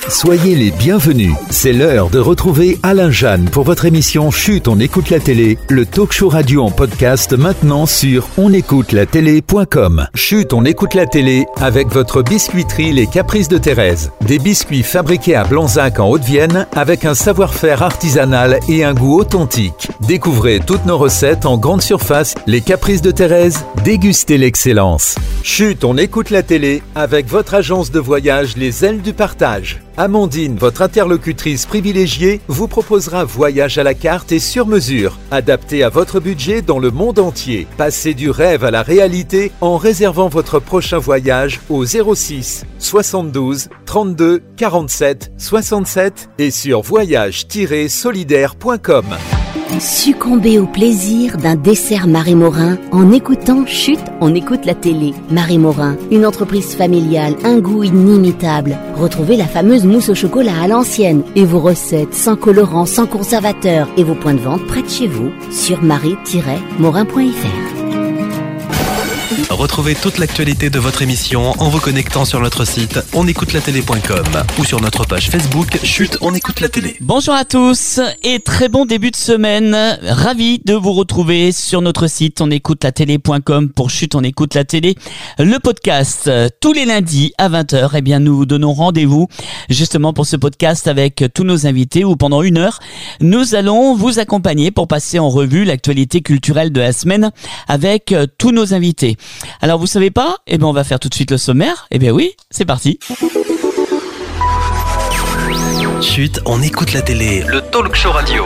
Soyez les bienvenus. C'est l'heure de retrouver Alain Jeanne pour votre émission Chut, on écoute la télé, le talk show radio en podcast maintenant sur onécoutelatélé.com. Chut, on écoute la télé avec votre biscuiterie Les Caprices de Thérèse. Des biscuits fabriqués à Blanzac en Haute-Vienne avec un savoir-faire artisanal et un goût authentique. Découvrez toutes nos recettes en grande surface. Les Caprices de Thérèse, dégustez l'excellence. Chut, on écoute la télé avec votre agence de voyage Les Ailes du Partage. Amandine, votre interlocutrice privilégiée, vous proposera voyage à la carte et sur mesure, adapté à votre budget dans le monde entier. Passez du rêve à la réalité en réservant votre prochain voyage au 06 72 32 47 67 et sur voyage-solidaire.com. Succombez au plaisir d'un dessert Marie Morin en écoutant Chut, on écoute la télé. Marie Morin, une entreprise familiale, un goût inimitable. Retrouvez la fameuse mousse au chocolat à l'ancienne et vos recettes sans colorant, sans conservateur et vos points de vente près de chez vous sur marie-morin.fr. Retrouvez toute l'actualité de votre émission en vous connectant sur notre site onécoutelatélé.com ou sur notre page Facebook Chut, on écoute la télé. Bonjour à tous et très bon début de semaine. Ravi de vous retrouver sur notre site onécoutelatélé.com pour Chut, on écoute la télé. Le podcast tous les lundis à 20h. Eh bien, nous vous donnons rendez-vous justement pour ce podcast avec tous nos invités où pendant 1 heure, nous allons vous accompagner pour passer en revue l'actualité culturelle de la semaine avec tous nos invités. Alors vous savez pas? Eh bien on va faire tout de suite le sommaire. Eh bien oui, c'est parti. Chut, on écoute la télé, le talk show radio.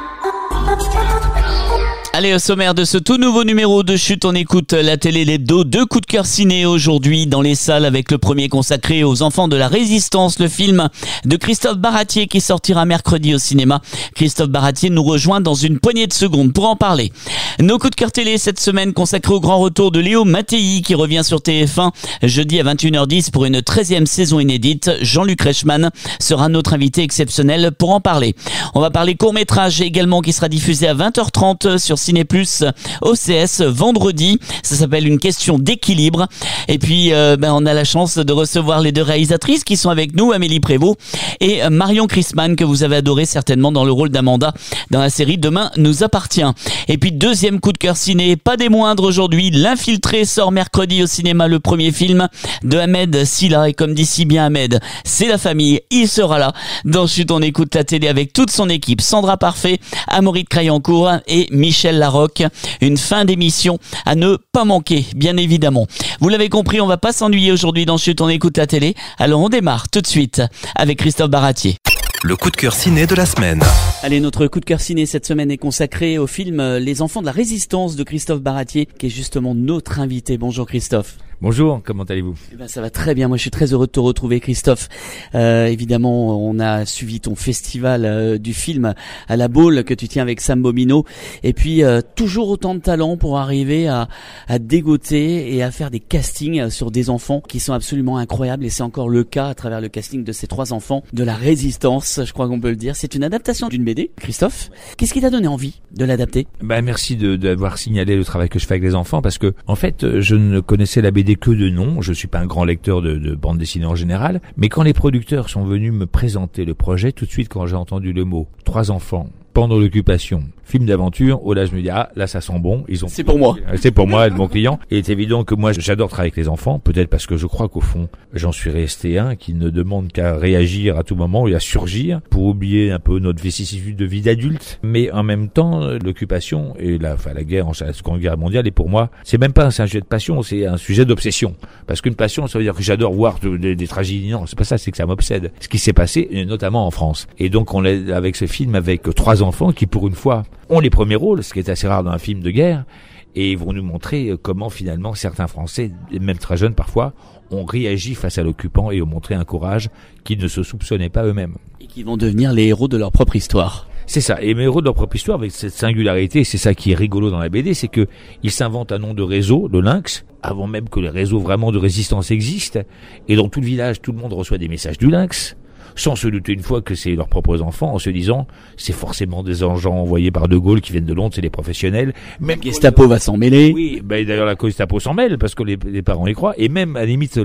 Allez, au sommaire de ce tout nouveau numéro de Chut, on écoute la télé, l'hebdo. 2 coups de cœur ciné aujourd'hui dans les salles avec le premier consacré aux enfants de la Résistance, le film de Christophe Baratier qui sortira mercredi au cinéma. Christophe Baratier nous rejoint dans une poignée de secondes pour en parler. Nos coups de cœur télé cette semaine consacrés au grand retour de Léo Mattei qui revient sur TF1 jeudi à 21h10 pour une 13e saison inédite. Jean-Luc Reichmann sera notre invité exceptionnel pour en parler. On va parler court-métrage également qui sera diffusé à 20h30 sur Ciné Plus OCS vendredi. Ça s'appelle Une question d'équilibre. Et puis on a la chance de recevoir les 2 réalisatrices qui sont avec nous, Amélie Prévost et Marion Christman, que vous avez adoré certainement dans le rôle d'Amanda dans la série Demain nous appartient. Et puis 2e coup de cœur ciné, pas des moindres aujourd'hui, L'Infiltré sort mercredi au cinéma, le premier film de Ahmed Silla. Et comme dit si bien Ahmed, c'est la famille, il sera là dans Chut, on écoute la télé avec toute son équipe, Sandra Parfait, Amaury de Crayancourt et Michel Larocque. Une fin d'émission à ne pas manquer, bien évidemment. Vous l'avez compris, on va pas s'ennuyer aujourd'hui dans Chut, on écoute la télé. Alors on démarre tout de suite avec Christophe Baratier. Le coup de cœur ciné de la semaine. Allez, notre coup de cœur ciné cette semaine est consacré au film Les Enfants de la Résistance de Christophe Baratier, qui est justement notre invité. Bonjour Christophe. Bonjour, comment allez-vous? Eh ben, ça va très bien, moi je suis très heureux de te retrouver Christophe. Évidemment, on a suivi ton festival du film à la Baule que tu tiens avec Sam Bomino. Et puis, toujours autant de talent pour arriver à dégoter et à faire des castings sur des enfants qui sont absolument incroyables. Et c'est encore le cas à travers le casting de ces 3 enfants de la Résistance, je crois qu'on peut le dire. C'est une adaptation d'une BD, Christophe. Qu'est-ce qui t'a donné envie de l'adapter? Merci d'avoir signalé le travail que je fais avec les enfants parce que, en fait, je ne connaissais la BD que de nom. Je suis pas un grand lecteur de bande dessinée en général. Mais quand les producteurs sont venus me présenter le projet, tout de suite, quand j'ai entendu le mot 3 enfants pendant l'occupation, film d'aventure, oh là je me dis là ça sent bon, c'est pour moi. C'est pour moi, mon client. Et il est évident que moi j'adore travailler avec les enfants, peut-être parce que je crois qu'au fond j'en suis resté un qui ne demande qu'à réagir à tout moment et à surgir pour oublier un peu notre vicissitude de vie d'adulte. Mais en même temps, l'occupation et la guerre, la Seconde Guerre mondiale, et pour moi c'est même pas un sujet de passion, c'est un sujet d'obsession. Parce qu'une passion, ça veut dire que j'adore voir des tragédies. Non, c'est pas ça, c'est que ça m'obsède. Ce qui s'est passé, notamment en France. Et donc on est avec ce film avec 3 enfants qui pour une fois ont les premiers rôles, ce qui est assez rare dans un film de guerre, et ils vont nous montrer comment finalement certains Français, même très jeunes parfois, ont réagi face à l'occupant et ont montré un courage qu'ils ne se soupçonnaient pas eux-mêmes. Et qui vont devenir les héros de leur propre histoire. C'est ça, et mes héros de leur propre histoire avec cette singularité, c'est ça qui est rigolo dans la BD, c'est que ils s'inventent un nom de réseau, le Lynx, avant même que les réseaux vraiment de résistance existent, et dans tout le village, tout le monde reçoit des messages du Lynx. sans se douter une fois que c'est leurs propres enfants, en se disant c'est forcément des gens envoyés par De Gaulle qui viennent de Londres, c'est des professionnels. Même Gestapo va s'en mêler. Oui, d'ailleurs la Gestapo s'en mêle parce que les parents y croient, et même à la limite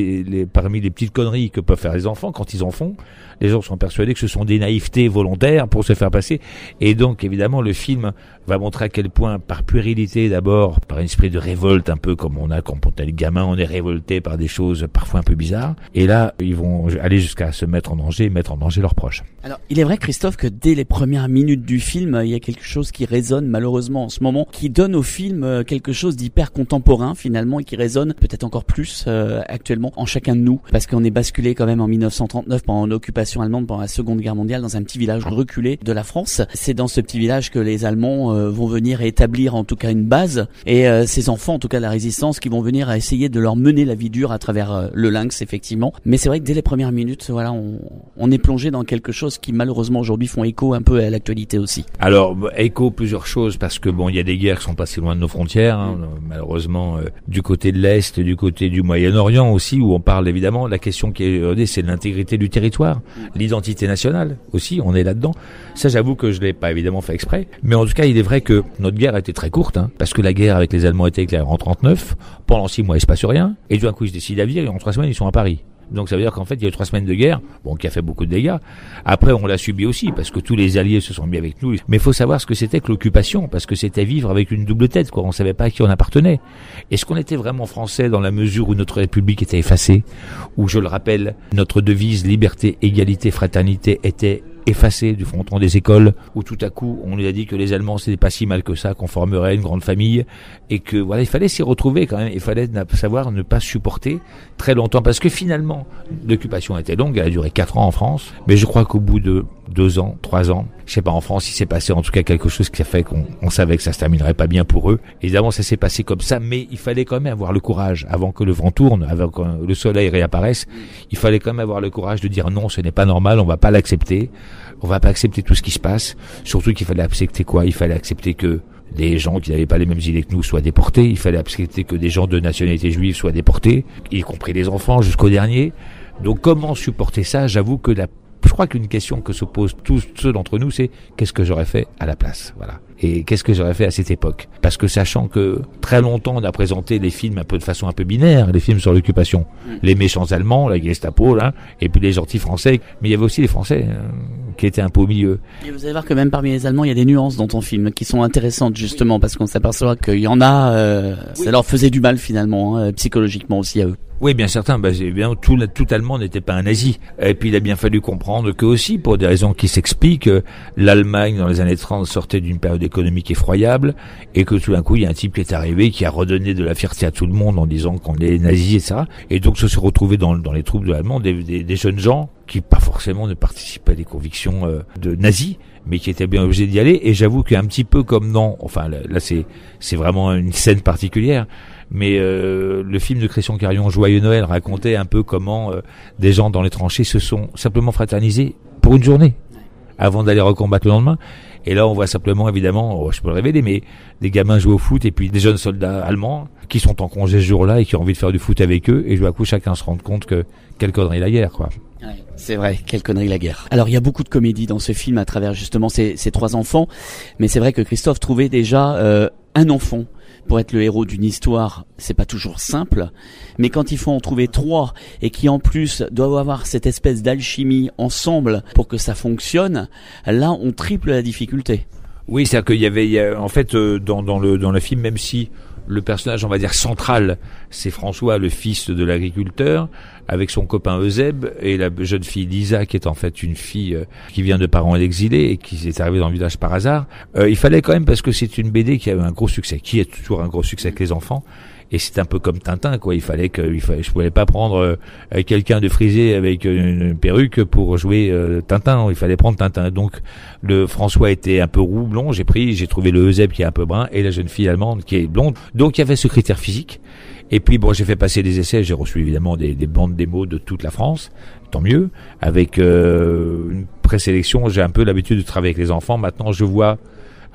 parmi les petites conneries que peuvent faire les enfants, quand ils en font, les gens sont persuadés que ce sont des naïvetés volontaires pour se faire passer. Et donc évidemment le film va montrer à quel point, par puérilité d'abord, par un esprit de révolte, un peu comme on a quand on est gamin, on est révolté par des choses parfois un peu bizarres. Et là, ils vont aller jusqu'à se mettre en danger et mettre en danger leurs proches. Alors, il est vrai, Christophe, que dès les premières minutes du film, il y a quelque chose qui résonne malheureusement en ce moment, qui donne au film quelque chose d'hyper contemporain finalement, et qui résonne peut-être encore plus actuellement en chacun de nous, parce qu'on est basculé quand même en 1939 pendant l'occupation allemande, pendant la Seconde Guerre mondiale, dans un petit village reculé de la France. C'est dans ce petit village que les Allemands vont venir établir en tout cas une base, et ces enfants, en tout cas de la résistance, qui vont venir à essayer de leur mener la vie dure à travers le lynx, effectivement. Mais c'est vrai que dès les premières minutes, voilà, on est plongé dans quelque chose qui malheureusement aujourd'hui font écho un peu à l'actualité aussi. Alors écho plusieurs choses, parce que bon, il y a des guerres qui sont pas si loin de nos frontières, hein, malheureusement du côté de l'Est, du côté du Moyen-Orient aussi, où on parle évidemment, la question qui est c'est l'intégrité du territoire, l'identité nationale aussi, on est là-dedans. Ça, j'avoue que je l'ai pas évidemment fait exprès, mais en tout cas il est vrai que notre guerre a été très courte, hein, parce que la guerre avec les Allemands était éclairée en 39, pendant 6 mois il se passe rien, et d'un coup ils se décident à venir, et en 3 semaines ils sont à Paris. Donc ça veut dire qu'en fait il y a eu 3 semaines de guerre, bon, qui a fait beaucoup de dégâts. Après on l'a subi aussi parce que tous les alliés se sont mis avec nous. Mais il faut savoir ce que c'était que l'occupation, parce que c'était vivre avec une double tête, quoi. On savait pas à qui on appartenait. Est-ce qu'on était vraiment français dans la mesure où notre République était effacée, où, je le rappelle, notre devise liberté, égalité, fraternité était effacé du fronton des écoles, où tout à coup on lui a dit que les Allemands c'était pas si mal que ça, qu'on formerait une grande famille, et que voilà, il fallait s'y retrouver quand même, il fallait savoir ne pas supporter très longtemps, parce que finalement l'occupation était longue, elle a duré 4 ans en France, mais je crois qu'au bout de 2 ans, 3 ans, je sais pas, en France il s'est passé en tout cas quelque chose qui a fait qu'on savait que ça se terminerait pas bien pour eux. Évidemment ça s'est passé comme ça, mais il fallait quand même avoir le courage, avant que le vent tourne, avant que le soleil réapparaisse, il fallait quand même avoir le courage de dire non, ce n'est pas normal, on va pas l'accepter. On va pas accepter tout ce qui se passe. Surtout qu'il fallait accepter quoi? Il fallait accepter que des gens qui n'avaient pas les mêmes idées que nous soient déportés. Il fallait accepter que des gens de nationalité juive soient déportés, y compris les enfants jusqu'au dernier. Donc comment supporter ça? J'avoue que je crois qu'une question que se posent tous ceux d'entre nous, c'est qu'est-ce que j'aurais fait à la place? Voilà. Et qu'est-ce que j'aurais fait à cette époque? Parce que sachant que très longtemps on a présenté les films un peu de façon un peu binaire, les films sur l'occupation, les méchants allemands, la Gestapo là, et puis les gentils français, mais il y avait aussi les Français qui étaient un peu au milieu. Et vous allez voir que même parmi les Allemands, il y a des nuances dans ton film qui sont intéressantes justement, parce qu'on s'aperçoit qu'il y en a, ça leur faisait du mal finalement, psychologiquement aussi à eux. Oui, bien certain, bien tout Allemand n'était pas un nazi. Et puis il a bien fallu comprendre que aussi, pour des raisons qui s'expliquent, l'Allemagne dans les années 30 sortait d'une période économique effroyable, et que tout d'un coup il y a un type qui est arrivé, qui a redonné de la fierté à tout le monde en disant qu'on est nazis et ça. Et donc se retrouver dans les troupes de l'Allemand des jeunes gens qui pas forcément ne participaient à des convictions de nazis, mais qui étaient bien obligés d'y aller. Et j'avoue qu'un petit peu comme enfin là c'est vraiment une scène particulière. Mais le film de Christian Carion, Joyeux Noël, racontait un peu comment des gens dans les tranchées se sont simplement fraternisés pour une journée avant d'aller recombattre le lendemain. Et là on voit simplement, évidemment, je peux le révéler, mais des gamins jouer au foot, et puis des jeunes soldats allemands qui sont en congé ce jour-là et qui ont envie de faire du foot avec eux, et tout à coup chacun se rend compte que quelle connerie la guerre, quoi. Ouais, c'est vrai, quelle connerie la guerre. Alors il y a beaucoup de comédie dans ce film à travers justement ces 3 enfants, mais c'est vrai que Christophe trouvait déjà un enfant pour être le héros d'une histoire, c'est pas toujours simple, mais quand il faut en trouver 3 et qui en plus doivent avoir cette espèce d'alchimie ensemble pour que ça fonctionne, là on triple la difficulté. Oui, c'est-à-dire qu'il y avait en fait dans le film, même si le personnage, on va dire central, c'est François, le fils de l'agriculteur, avec son copain Euseb, et la jeune fille Lisa, qui est en fait une fille qui vient de parents exilés et qui est arrivée dans le village par hasard. Il fallait quand même, parce que c'est une BD qui a eu un gros succès, qui est toujours un gros succès avec les enfants. Et c'est un peu comme Tintin, quoi. Je pouvais pas prendre quelqu'un de frisé avec une perruque pour jouer Tintin. Il fallait prendre Tintin. Donc le François était un peu roux, blond. J'ai trouvé le Euseb qui est un peu brun et la jeune fille allemande qui est blonde. Donc il y avait ce critère physique. Et puis bon, j'ai fait passer des essais. J'ai reçu évidemment des bandes démos de toute la France. Tant mieux. Avec une présélection, j'ai un peu l'habitude de travailler avec les enfants. Maintenant, je vois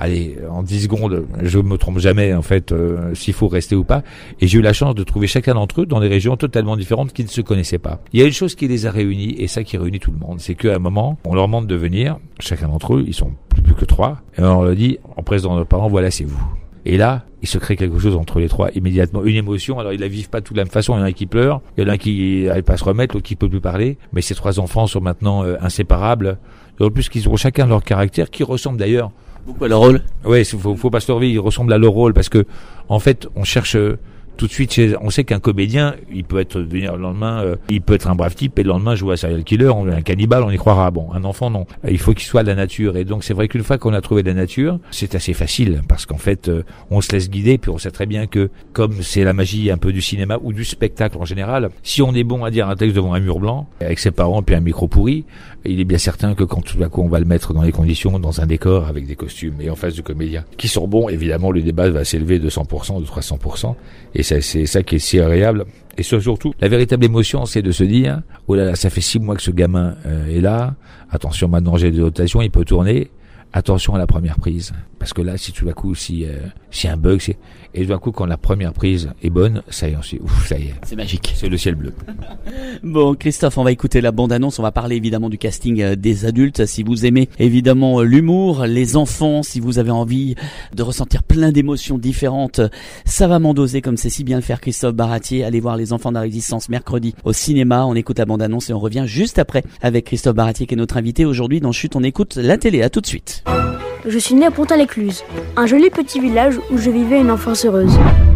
allez, en 10 secondes, je me trompe jamais, en fait, s'il faut rester ou pas. Et j'ai eu la chance de trouver chacun d'entre eux dans des régions totalement différentes qui ne se connaissaient pas. Il y a une chose qui les a réunis, et ça qui réunit tout le monde, c'est qu'à un moment, on leur demande de venir, chacun d'entre eux, ils sont plus que 3, et on leur dit, en présence de nos parents, voilà, c'est vous. Et là, il se crée quelque chose entre les 3 immédiatement, une émotion. Alors ils la vivent pas tous de la même façon. Il y en a un qui pleure, il y en a un qui n'arrive pas à se remettre, l'autre qui peut plus parler. Mais ces 3 enfants sont maintenant inséparables. En plus qu'ils ont chacun leur caractère, qui ressemble d'ailleurs beaucoup à leur rôle. Oui, faut pas se leurrer, ils ressemblent à leur rôle parce que en fait, on cherche tout de suite on sait qu'un comédien, il peut venir le lendemain, il peut être un brave type et le lendemain jouer à serial killer, un cannibale, on y croira. Bon, un enfant non, il faut qu'il soit de la nature. Et donc c'est vrai qu'une fois qu'on a trouvé de la nature, c'est assez facile parce qu'en fait on se laisse guider, puis on sait très bien que comme c'est la magie un peu du cinéma ou du spectacle en général, si on est bon à dire un texte devant un mur blanc avec ses parents puis un micro pourri, il est bien certain que quand tout à coup on va le mettre dans les conditions, dans un décor avec des costumes et en face de comédiens qui sont bons, évidemment le débat va s'élever de 100%, de 300%. Et c'est ça qui est si agréable. Et surtout, la véritable émotion, c'est de se dire, oh là là, ça fait 6 mois que ce gamin est là. Attention, maintenant j'ai des rotations, il peut tourner. Attention à la première prise. Parce que là, si tout d'un coup, si un bug, et d'un coup, quand la première prise est bonne, ça y est, ça y est. C'est magique. C'est le ciel bleu. Bon, Christophe, on va écouter la bande-annonce. On va parler évidemment du casting des adultes. Si vous aimez évidemment l'humour, les enfants, si vous avez envie de ressentir plein d'émotions différentes, savamment dosées comme c'est si bien le faire Christophe Baratier. Allez voir Les Enfants de la Résistance mercredi au cinéma. On écoute la bande-annonce et on revient juste après avec Christophe Baratier qui est notre invité aujourd'hui dans Chut, on écoute la télé. À tout de suite. Je suis né à Pontin-l'Écluse, un joli petit village où je vivais une enfance heureuse.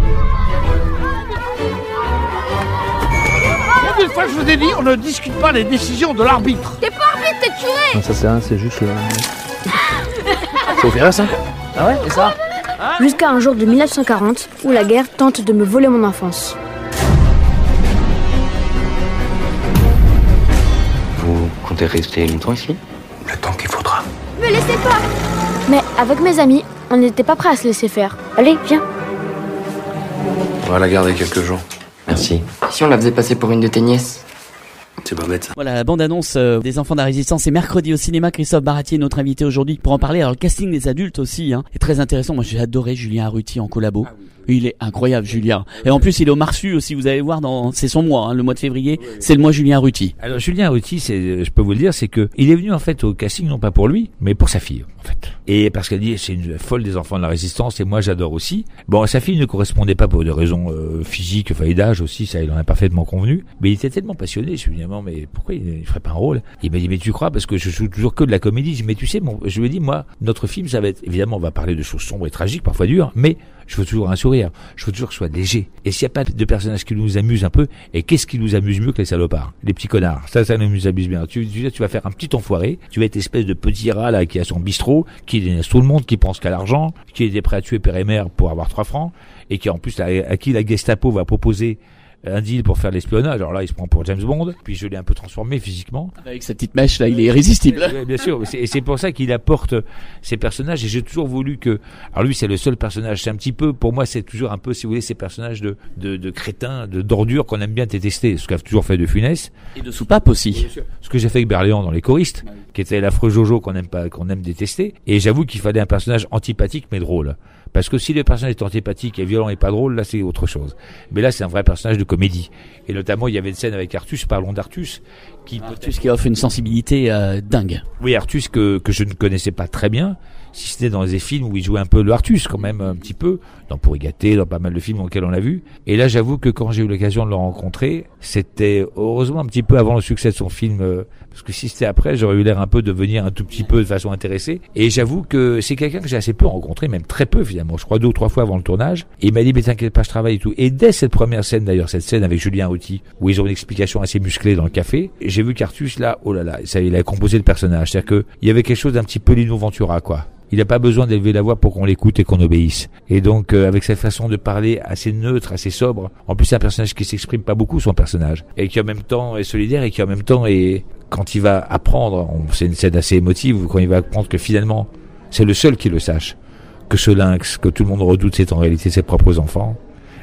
Combien de fois je vous ai dit, on ne discute pas les décisions de l'arbitre. T'es pas arbitre, t'es curé. Non, ça c'est rien, c'est juste... C'est au Ferret, ça. Ah ouais, et ça Jusqu'à un jour de 1940, où la guerre tente de me voler mon enfance. Vous comptez rester longtemps ici? Le temps qu'il faudra. Me laissez pas. Mais avec mes amis, on n'était pas prêts à se laisser faire. Allez, viens. On va la garder quelques jours. Merci. Si on la faisait passer pour une de tes nièces? C'est pas bête ça. Voilà, la bande-annonce des Enfants de la Résistance, c'est mercredi au cinéma. Christophe Baratier, notre invité aujourd'hui, pour en parler. Alors le casting des adultes aussi est très intéressant. Moi j'ai adoré Julien Arruti en collabo. Il est incroyable, Julien. Et en plus il est au Marsu aussi, vous allez voir, c'est son mois, le mois de février, c'est le mois Julien Arruti. Alors Julien Arruti, je peux vous le dire, c'est que il est venu en fait au casting non pas pour lui, mais pour sa fille en fait. Et parce qu'elle dit c'est une folle des Enfants de la Résistance et moi j'adore aussi. Bon, sa fille ne correspondait pas pour des raisons physiques, enfin et d'âge aussi, ça il en a parfaitement convenu. Mais il était tellement passionné, je lui ai dit mais pourquoi il ferait pas un rôle? Il m'a dit mais tu crois, parce que je joue toujours que de la comédie. Je dis mais tu sais, je lui ai dit moi notre film ça va être, évidemment on va parler de choses sombres et tragiques, parfois dures, mais je veux toujours un sourire, je veux toujours que ce soit léger. Et s'il n'y a pas de personnages qui nous amusent un peu, et qu'est-ce qui nous amuse mieux que les salopards, les petits connards, ça nous amuse bien. Tu vas faire un petit enfoiré, tu vas être espèce de petit rat là qui a son bistrot, qui dénonce tout le monde, qui pense qu'à l'argent, qui est prêt à tuer père et mère pour avoir 3 francs, et qui en plus à qui la Gestapo va proposer un deal pour faire l'espionnage. Alors là, il se prend pour James Bond. Puis je l'ai un peu transformé physiquement. Avec sa petite mèche là, il est irrésistible. Oui, bien sûr. Et c'est pour ça qu'il apporte ces personnages. Et j'ai toujours voulu que. Alors lui, c'est le seul personnage. C'est un petit peu, pour moi, c'est toujours un peu, si vous voulez, ces personnages de crétins, d'ordures qu'on aime bien détester. Ce qu'a toujours fait De Funès. Et de soupape aussi. Ce que j'ai fait avec Berléand dans Les Choristes, qui était l'affreux Jojo qu'on aime détester. Et j'avoue qu'il fallait un personnage antipathique mais drôle. Parce que si le personnage est antipathique et violent et pas drôle, là c'est autre chose. Mais là c'est un vrai personnage de comédie. Et notamment il y avait une scène avec Artus, parlons d'Artus, qui offre une sensibilité dingue. Oui, Artus que je ne connaissais pas très bien, si c'était dans les films où il jouait un peu le Artus quand même un petit peu, dans Pour y gâter, dans pas mal de films dans lesquels on l'a vu. Et là j'avoue que quand j'ai eu l'occasion de le rencontrer, c'était heureusement un petit peu avant le succès de son film, parce que si c'était après, j'aurais eu l'air un peu de venir un tout petit peu de façon intéressée. Et j'avoue que c'est quelqu'un que j'ai assez peu rencontré, même très peu finalement, je crois 2 ou 3 fois avant le tournage. Et il m'a dit mais t'inquiète pas, je travaille et tout. Et dès cette première scène d'ailleurs, cette scène avec Julien Arruti, où ils ont une explication assez musclée dans le café, j'ai vu qu'Artus là, oh là là, ça, il a composé le personnage. C'est-à-dire que il y avait quelque chose d'un petit peu Lino Ventura quoi. Il n'a pas besoin d'élever la voix pour qu'on l'écoute et qu'on obéisse. Et donc, avec cette façon de parler assez neutre, assez sobre, en plus c'est un personnage qui s'exprime pas beaucoup, son personnage, et qui en même temps est solidaire et qui en même temps est, quand il va apprendre, c'est une scène assez émotive, quand il va apprendre que finalement, c'est le seul qui le sache, que ce lynx, que tout le monde redoute, c'est en réalité ses propres enfants.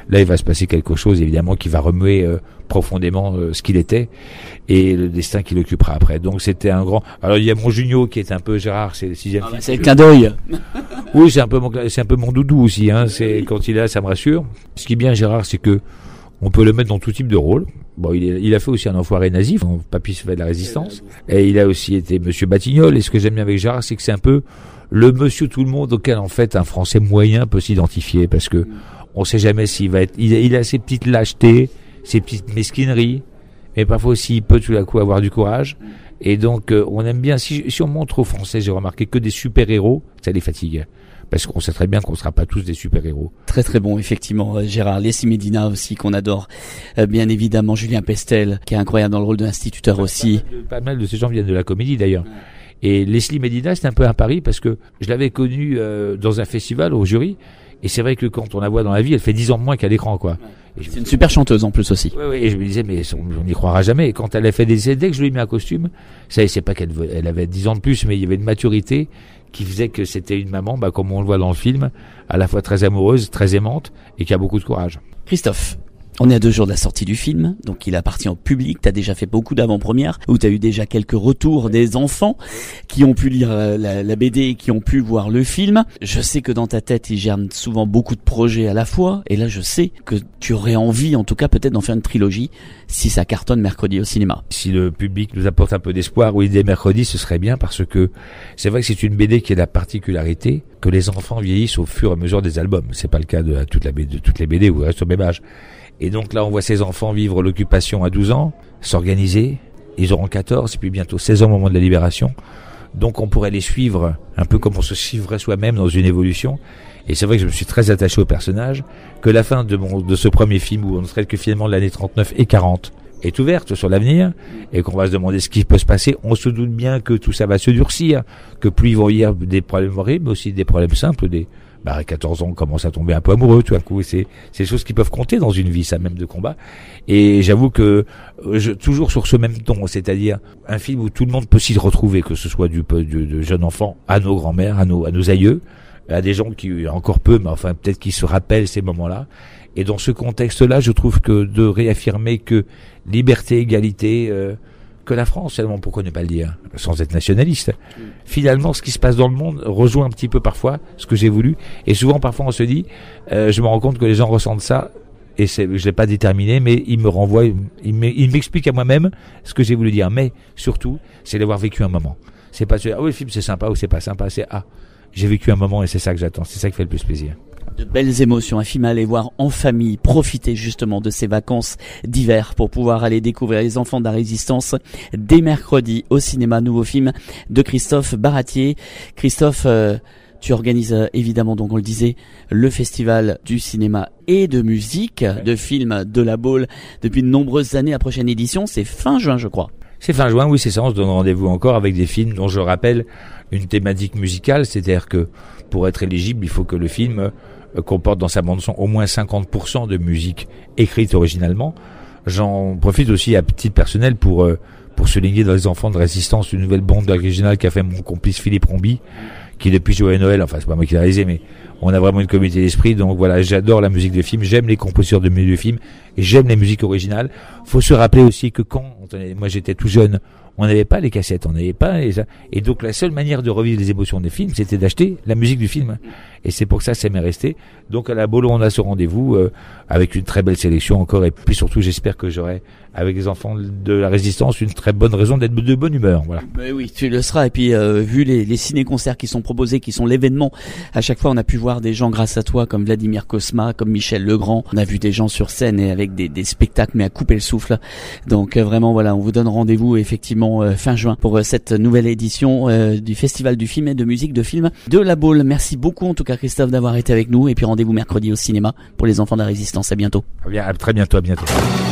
Là, il va se passer quelque chose, évidemment, qui va remuer profondément ce qu'il était et le destin qu'il occupera après. Donc c'était un grand... Alors il y a mon Junio qui est un peu Gérard, c'est le 6e film. C'est le clin d'œil. Oui, c'est un peu mon doudou aussi, hein. C'est, quand il est là, ça me rassure. Ce qui est bien Gérard, c'est que on peut le mettre dans tout type de rôle. Bon, il a fait aussi un enfoiré nazi, Papy se fait de la résistance. Et il a aussi été Monsieur Batignolles. Et ce que j'aime bien avec Gérard, c'est que c'est un peu le monsieur tout le monde auquel, en fait, un Français moyen peut s'identifier. Parce que on sait jamais s'il va être... Il a ses petites lâchetés, ses petites mesquineries, mais parfois aussi il peut tout à coup avoir du courage. Et donc, on aime bien... Si on montre aux Français, j'ai remarqué, que des super-héros, ça les fatigue. Parce qu'on sait très bien qu'on ne sera pas tous des super-héros. Très très bon, effectivement, Gérard. Leslie Medina aussi, qu'on adore. Bien évidemment, Julien Pestel, qui est incroyable dans le rôle d'instituteur aussi. Pas mal de ces gens viennent de la comédie, d'ailleurs. Et Leslie Medina, c'est un peu un pari, parce que je l'avais connue dans un festival, au jury. Et c'est vrai que quand on la voit dans la vie, elle fait 10 ans de moins qu'à l'écran, quoi. C'est une super chanteuse en plus aussi. Oui, et je me disais, mais on n'y croira jamais. Et quand elle a fait des essais, dès que je lui ai mis un costume, ça, c'est pas elle avait 10 ans de plus, mais il y avait une maturité qui faisait que c'était une maman, comme on le voit dans le film, à la fois très amoureuse, très aimante, et qui a beaucoup de courage. Christophe, on est à 2 jours de la sortie du film, donc il appartient au public. T'as déjà fait beaucoup d'avant-premières, où t'as eu déjà quelques retours des enfants qui ont pu lire la BD et qui ont pu voir le film. Je sais que dans ta tête, il germe souvent beaucoup de projets à la fois, et là je sais que tu aurais envie, en tout cas peut-être d'en faire une trilogie, si ça cartonne mercredi au cinéma. Si le public nous apporte un peu d'espoir, oui, dès mercredi, ce serait bien, parce que c'est vrai que c'est une BD qui a la particularité que les enfants vieillissent au fur et à mesure des albums. C'est pas le cas de toutes les BD où ils restent au même âge. Et donc là, on voit ces enfants vivre l'occupation à 12 ans, s'organiser. Ils auront 14 et puis bientôt 16 ans au moment de la libération. Donc on pourrait les suivre un peu comme on se suivrait soi-même dans une évolution. Et c'est vrai que je me suis très attaché au personnage, que la fin de ce premier film, où on ne serait que finalement de l'année 39 et 40, est ouverte sur l'avenir, et qu'on va se demander ce qui peut se passer. On se doute bien que tout ça va se durcir, que plus ils vont y avoir des problèmes horribles, mais aussi des problèmes simples, à 14 ans, on commence à tomber un peu amoureux, tout à coup. C'est des choses qui peuvent compter dans une vie, ça, même de combat. Et j'avoue que, toujours sur ce même ton, c'est-à-dire un film où tout le monde peut s'y retrouver, que ce soit de jeunes enfants à nos grands-mères, à nos aïeux, à des gens qui, encore peu, mais enfin, peut-être qui se rappellent ces moments-là. Et dans ce contexte-là, je trouve que de réaffirmer que liberté, égalité, que la France, seulement, pourquoi ne pas le dire, sans être nationaliste. Finalement, ce qui se passe dans le monde rejoint un petit peu parfois ce que j'ai voulu. Et souvent, parfois, on se dit, je me rends compte que les gens ressentent ça, et je l'ai pas déterminé, mais ils me renvoient, ils m'expliquent à moi-même ce que j'ai voulu dire. Mais, surtout, c'est d'avoir vécu un moment. C'est pas, oui, le film, c'est sympa ou c'est pas sympa, c'est, j'ai vécu un moment et c'est ça que j'attends. C'est ça qui fait le plus plaisir. De belles émotions, un film à aller voir en famille, profiter justement de ces vacances d'hiver pour pouvoir aller découvrir Les Enfants de la Résistance dès mercredi au cinéma. Nouveau film de Christophe Baratier. Christophe, tu organises évidemment, donc on le disait, le festival du cinéma et de musique, de films de la Baule depuis de nombreuses années. La prochaine édition, c'est fin juin, je crois. C'est fin juin, oui, c'est ça. On se donne rendez-vous encore avec des films dont je rappelle une thématique musicale, c'est-à-dire que pour être éligible, il faut que le film comporte dans sa bande-son au moins 50% de musique écrite originalement. J'en profite aussi à titre personnel pour souligner dans Les Enfants de Résistance une nouvelle bande originale qu'a fait mon complice Philippe Rombi, qui depuis Joyeux Noël, enfin c'est pas moi qui l'ai réalisé, mais on a vraiment une communauté d'esprit. Donc voilà, j'adore la musique de film, j'aime les compositeurs de musique de film et j'aime les musiques originales. Faut se rappeler aussi que moi j'étais tout jeune, on n'avait pas les cassettes, on n'avait pas et donc la seule manière de revivre les émotions des films, c'était d'acheter la musique du film. Et c'est pour ça m'est resté. Donc à la Baule, on a ce rendez-vous avec une très belle sélection encore, et puis surtout j'espère que j'aurai avec les Enfants de la Résistance une très bonne raison d'être de bonne humeur. Voilà. Mais oui, tu le seras. Et puis vu les ciné-concerts qui sont proposés, qui sont l'événement, à chaque fois on a pu voir des gens grâce à toi, comme Vladimir Cosma, comme Michel Legrand. On a vu des gens sur scène et avec des spectacles, mais à couper le souffle. Donc vraiment voilà, on vous donne rendez-vous effectivement fin juin pour cette nouvelle édition du Festival du film et de musique de film de la Baule. Merci beaucoup en tout cas Christophe d'avoir été avec nous, et puis rendez-vous mercredi au cinéma pour Les Enfants de la Résistance. À bientôt. À très bientôt, à bientôt.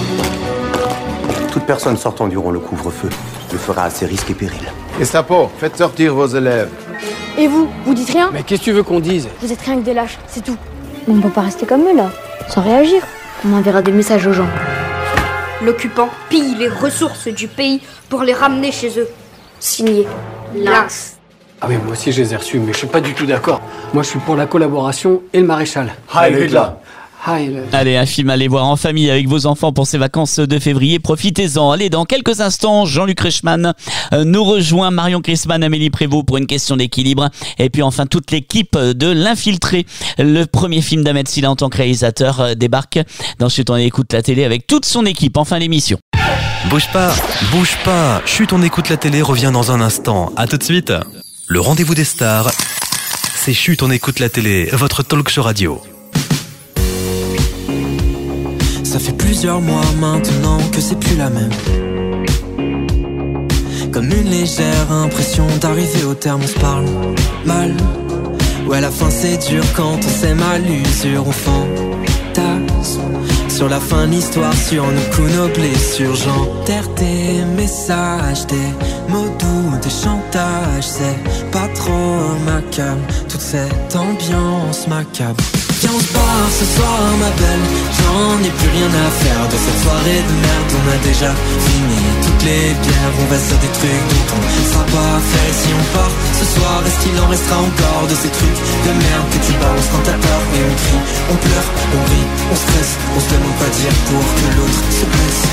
Toute personne sortant durant le couvre-feu le fera à ses risques et périls. Gestapo, faites sortir vos élèves. Et vous dites rien? Mais qu'est-ce que tu veux qu'on dise? Vous êtes rien que des lâches, c'est tout. On peut pas rester comme eux là, sans réagir. On enverra des messages aux gens. L'occupant pille les ressources du pays pour les ramener chez eux. Signé Lynx. Ah oui, moi aussi je les ai reçus, mais je suis pas du tout d'accord. Moi je suis pour la collaboration et le maréchal. Heil Hitler. Allez, un film à aller voir en famille avec vos enfants pour ces vacances de février. Profitez-en. Allez, dans quelques instants, Jean-Luc Reichmann nous rejoint, Marion Christman, Amélie Prévost pour une question d'équilibre. Et puis enfin, toute l'équipe de L'Infiltré. Le premier film d'Ahmed Silla en tant que réalisateur débarque dans Chut, on écoute la télé avec toute son équipe en fin d'émission. Bouge pas. Chut, on écoute la télé revient dans un instant. À tout de suite. Le rendez-vous des stars, c'est Chut, on écoute la télé, votre talk show radio. Ça fait plusieurs mois maintenant que c'est plus la même. Comme une légère impression d'arriver au terme, on se parle mal. Ouais, la fin c'est dur quand on s'aime à l'usure, on fantasme sur la fin de l'histoire, sur nos coups, nos blessures. J'enterre tes messages, des mots doux, des chantages. C'est pas trop ma cam, toute cette ambiance macabre. Viens on se barre ce soir ma belle, j'en ai plus rien à faire de cette soirée de merde. On a déjà fini toutes les bières, on va sur des trucs dont on sera pas fait. Si on part ce soir, est-ce qu'il en restera encore de ces trucs de merde que tu balances quand t'as peur? Et on crie, on pleure, on rit, on stresse, on se demande quoi dire pour que l'autre se blesse.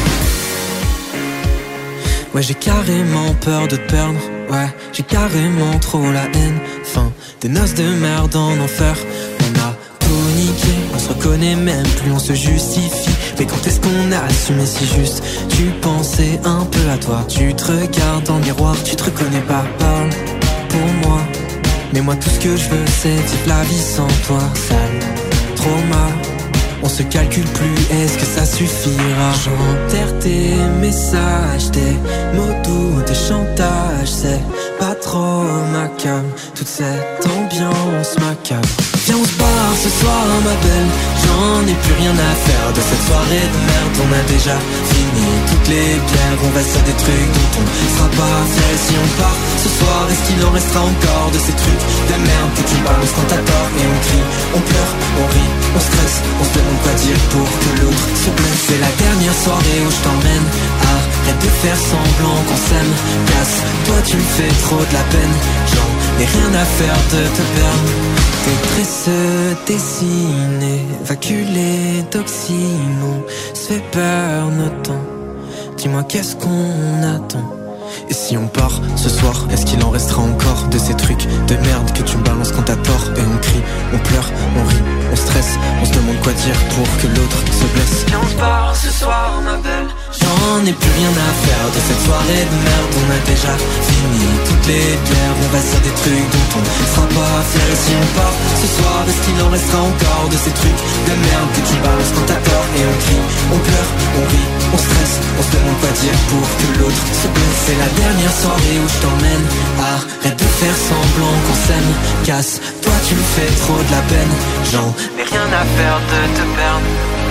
Ouais, j'ai carrément peur de te perdre. Ouais, j'ai carrément trop la haine. Fin des noces de merde en enfer. On a niqué, on se reconnaît même plus, on se justifie. Mais quand est-ce qu'on a assumé si juste? Tu pensais un peu à toi, tu te regardes dans le miroir, tu te reconnais pas, parle pour moi. Mais moi tout ce que je veux c'est vivre la vie sans toi. Sale trauma, on se calcule plus, est-ce que ça suffira? J'enterre tes messages, des mots doux, des chantages. C'est pas trop ma cam, toute cette ambiance macabre. Viens on se barre ce soir ma belle, j'en ai plus rien à faire de cette soirée de merde. On a déjà fini toutes les bières, on va sur des trucs dont on sera pas fier. Si on part ce soir, est-ce qu'il en restera encore de ces trucs de merde que tu balances quand t'as tort? Et on crie, on pleure, on rit, on stresse, on se demande quoi dire pour que l'autre se blesse. C'est la dernière soirée où je t'emmène, arrête de faire semblant qu'on s'aime. Casse, toi tu me fais trop de la peine, j'en ai rien à faire de te perdre. Tes traits se dessinent, évacue les toxines, on se fait peur notre temps. Dis-moi qu'est-ce qu'on attend? Et si on part ce soir, est-ce qu'il en restera encore de ces trucs de merde que tu me balances quand t'as tort? Et on crie, on pleure, on rit, on stresse, on se demande quoi dire pour que l'autre se blesse. Viens on part ce soir ma belle, j'en ai plus rien à faire de cette soirée de merde. On a déjà fini toutes les bières, on va sur des trucs dont on sera pas fier. Et si on part ce soir, est-ce qu'il en restera encore de ces trucs de merde que tu balances quand t'as tort? Et on crie, on pleure, on rit, on stresse, on se demande quoi dire pour que l'autre se blesse. C'est la dernière soirée où je t'emmène, arrête de faire semblant qu'on s'aime. Casse, toi tu me fais trop de la peine, j'en ai rien à faire de te perdre.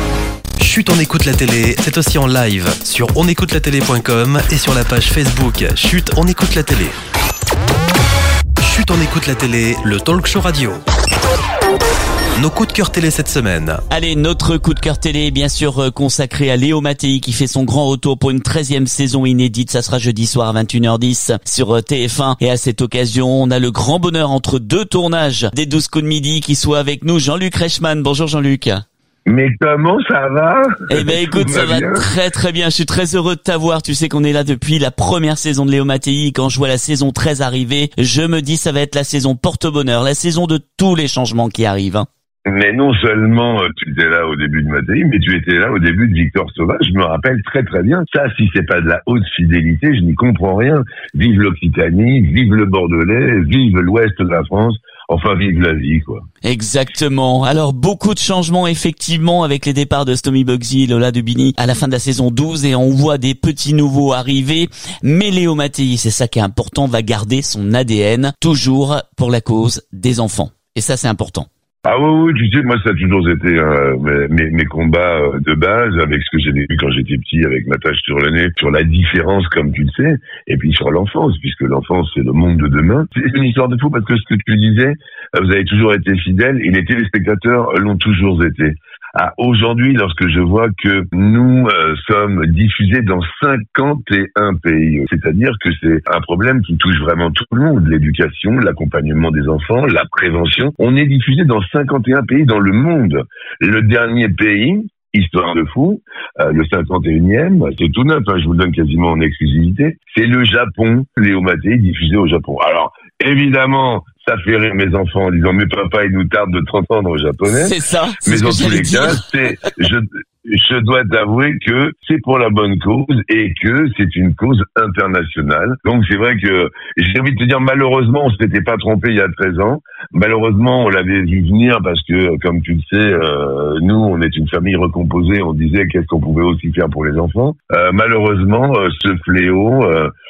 Chut, on écoute la télé, c'est aussi en live sur onécoutelatélé.com et sur la page Facebook Chut, on écoute la télé. Chut, on écoute la télé, le talk show radio. Nos coups de cœur télé cette semaine. Allez, notre coup de cœur télé, bien sûr, consacré à Léo Mattei qui fait son grand retour pour une 13e saison inédite. Ça sera jeudi soir à 21h10 sur TF1. Et à cette occasion, on a le grand bonheur entre deux tournages des 12 coups de midi qui soit avec nous Jean-Luc Reichmann. Bonjour Jean-Luc. Mais comment ça va? Eh ben écoute, ça va très très bien. Je suis très heureux de t'avoir. Tu sais qu'on est là depuis la première saison de Léo Mattei. Quand je vois la saison 13 arriver, je me dis ça va être la saison porte-bonheur, la saison de tous les changements qui arrivent. Hein. Mais non seulement tu étais là au début de Mattei, mais tu étais là au début de Victor Sauvage. Je me rappelle très très bien. Ça, si c'est pas de la haute fidélité, je n'y comprends rien. Vive l'Occitanie, vive le Bordelais, vive l'Ouest de la France. Enfin, vive la vie, quoi. Exactement. Alors, beaucoup de changements, effectivement, avec les départs de Stomy Bugsy et Lola Dubini à la fin de la saison 12, et on voit des petits nouveaux arriver. Mais Léo Mattei, c'est ça qui est important, va garder son ADN, toujours pour la cause des enfants. Et ça, c'est important. Ah oui, tu sais, moi ça a toujours été mes combats de base, avec ce que j'ai vécu quand j'étais petit, avec ma tache sur le nez, sur la différence comme tu le sais, et puis sur l'enfance, puisque l'enfance c'est le monde de demain. C'est une histoire de fou parce que ce que tu disais, vous avez toujours été fidèles et les téléspectateurs l'ont toujours été. aujourd'hui, lorsque je vois que nous sommes diffusés dans 51 pays, c'est-à-dire que c'est un problème qui touche vraiment tout le monde, l'éducation, l'accompagnement des enfants, la prévention. On est diffusé dans 51 pays dans le monde. Le dernier pays, histoire de fou, le 51e, c'est tout neuf, je vous le donne quasiment en exclusivité, c'est le Japon. Léo Mattei diffusé au Japon. Alors, évidemment, ça fait rire mes enfants en disant « Mais papa, il nous tarde de t'entendre au japonais ». C'est ça. Mais dans tous les cas, je dois t'avouer que c'est pour la bonne cause et que c'est une cause internationale. Donc c'est vrai que j'ai envie de te dire, malheureusement, on s'était pas trompé il y a 13 ans. Malheureusement, on l'avait vu venir parce que, comme tu le sais, nous, on est une famille recomposée. On disait qu'est-ce qu'on pouvait aussi faire pour les enfants. Malheureusement, ce fléau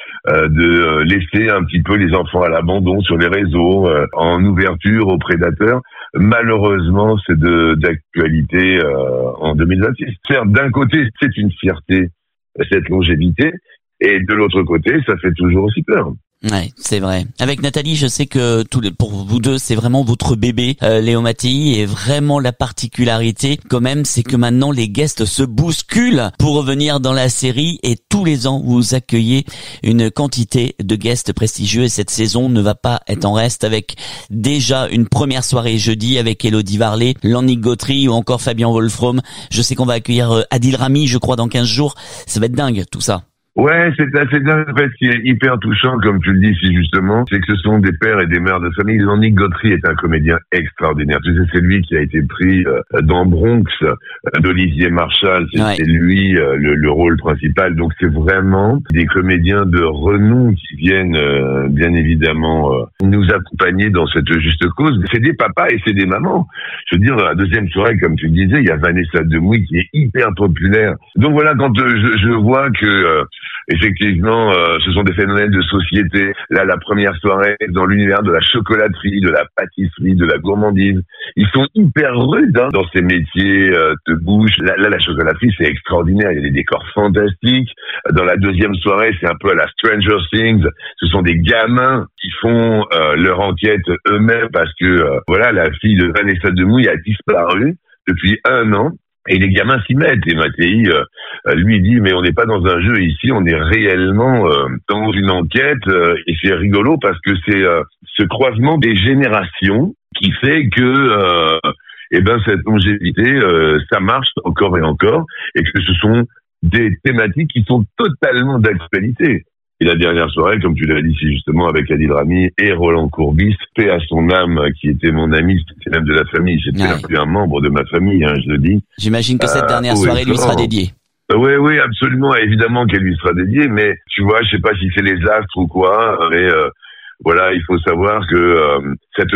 de laisser un petit peu les enfants à l'abandon sur les réseaux, en ouverture aux prédateurs, malheureusement, c'est d'actualité en 2026. Certes, d'un côté, c'est une fierté, cette longévité, et de l'autre côté, ça fait toujours aussi peur. Ouais, c'est vrai. Avec Nathalie, je sais que pour vous deux, c'est vraiment votre bébé, Léo Mattei, et vraiment la particularité, quand même, c'est que maintenant les guests se bousculent pour revenir dans la série, et tous les ans, vous accueillez une quantité de guests prestigieux, et cette saison ne va pas être en reste, avec déjà une première soirée jeudi avec Elodie Varlet, Lannick Gautry ou encore Fabien Wolfram. Je sais qu'on va accueillir Adil Rami, je crois, dans 15 jours. Ça va être dingue, tout ça. Ouais, c'est assez dingue. En fait, ce qui est hyper touchant, comme tu le dis si justement, c'est que ce sont des pères et des mères de famille. Lannick Gautry est un comédien extraordinaire. Tu sais, c'est lui qui a été pris dans Bronx d'Olivier Marshall. C'est lui le rôle principal. Donc c'est vraiment des comédiens de renom qui viennent bien évidemment nous accompagner dans cette juste cause. C'est des papas et c'est des mamans. Je veux dire, dans la deuxième soirée, comme tu le disais, il y a Vanessa Demouy qui est hyper populaire. Donc voilà, quand je vois que effectivement, ce sont des phénomènes de société. Là, la première soirée dans l'univers de la chocolaterie, de la pâtisserie, de la gourmandise. Ils sont hyper rudes dans ces métiers de bouche. Là, la chocolaterie, c'est extraordinaire. Il y a des décors fantastiques. Dans la deuxième soirée, c'est un peu à la Stranger Things. Ce sont des gamins qui font leur enquête eux-mêmes parce que voilà, la fille de Vanessa Demouy a disparu depuis 1 an. Et les gamins s'y mettent. Et Mattei, lui dit, mais on n'est pas dans un jeu ici, on est réellement dans une enquête. Et c'est rigolo parce que c'est ce croisement des générations qui fait que cette longévité, ça marche encore et encore. Et que ce sont des thématiques qui sont totalement d'actualité. Et la dernière soirée, comme tu l'as dit, c'est justement avec Adil Rami et Roland Courbis, paix à son âme, qui était mon ami, c'était même de la famille, c'était un membre de ma famille, je le dis. J'imagine que cette dernière soirée lui sera dédiée. Oui, absolument, évidemment qu'elle lui sera dédiée, mais tu vois, je sais pas si c'est les astres ou quoi, mais voilà, il faut savoir que cette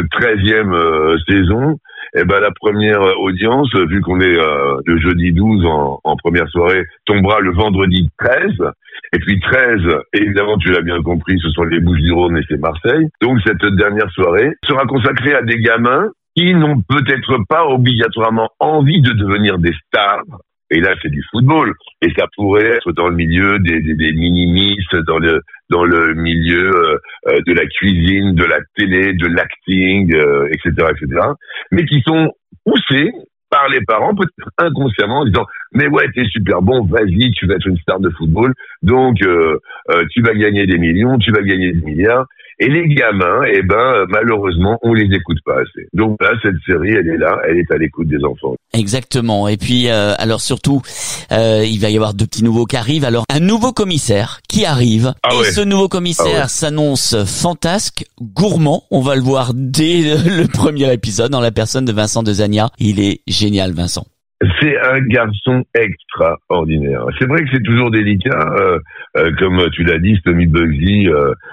13e saison, la première audience, vu qu'on est le jeudi 12 en première soirée, tombera le vendredi 13. Et puis 13, évidemment, tu l'as bien compris, ce sont les Bouches-du-Rhône et c'est Marseille. Donc cette dernière soirée sera consacrée à des gamins qui n'ont peut-être pas obligatoirement envie de devenir des stars. Et là, c'est du football. Et ça pourrait être dans le milieu des minimis, dans le milieu de la cuisine, de la télé, de l'acting, etc., etc. Mais qui sont poussés par les parents, peut-être inconsciemment, en disant « Mais ouais, t'es super bon, vas-y, tu vas être une star de football, donc tu vas gagner des millions, tu vas gagner des milliards. » Et les gamins, malheureusement, on les écoute pas assez. Donc là, cette série, elle est là, elle est à l'écoute des enfants. Exactement. Et puis, alors surtout, il va y avoir 2 petits nouveaux qui arrivent. Alors, un nouveau commissaire qui arrive. Ce nouveau commissaire s'annonce fantasque, gourmand. On va le voir dès le premier épisode, dans la personne de Vincent Dezania. Il est génial, Vincent. C'est un garçon extraordinaire. C'est vrai que c'est toujours délicat, comme tu l'as dit, Tommy Bugsy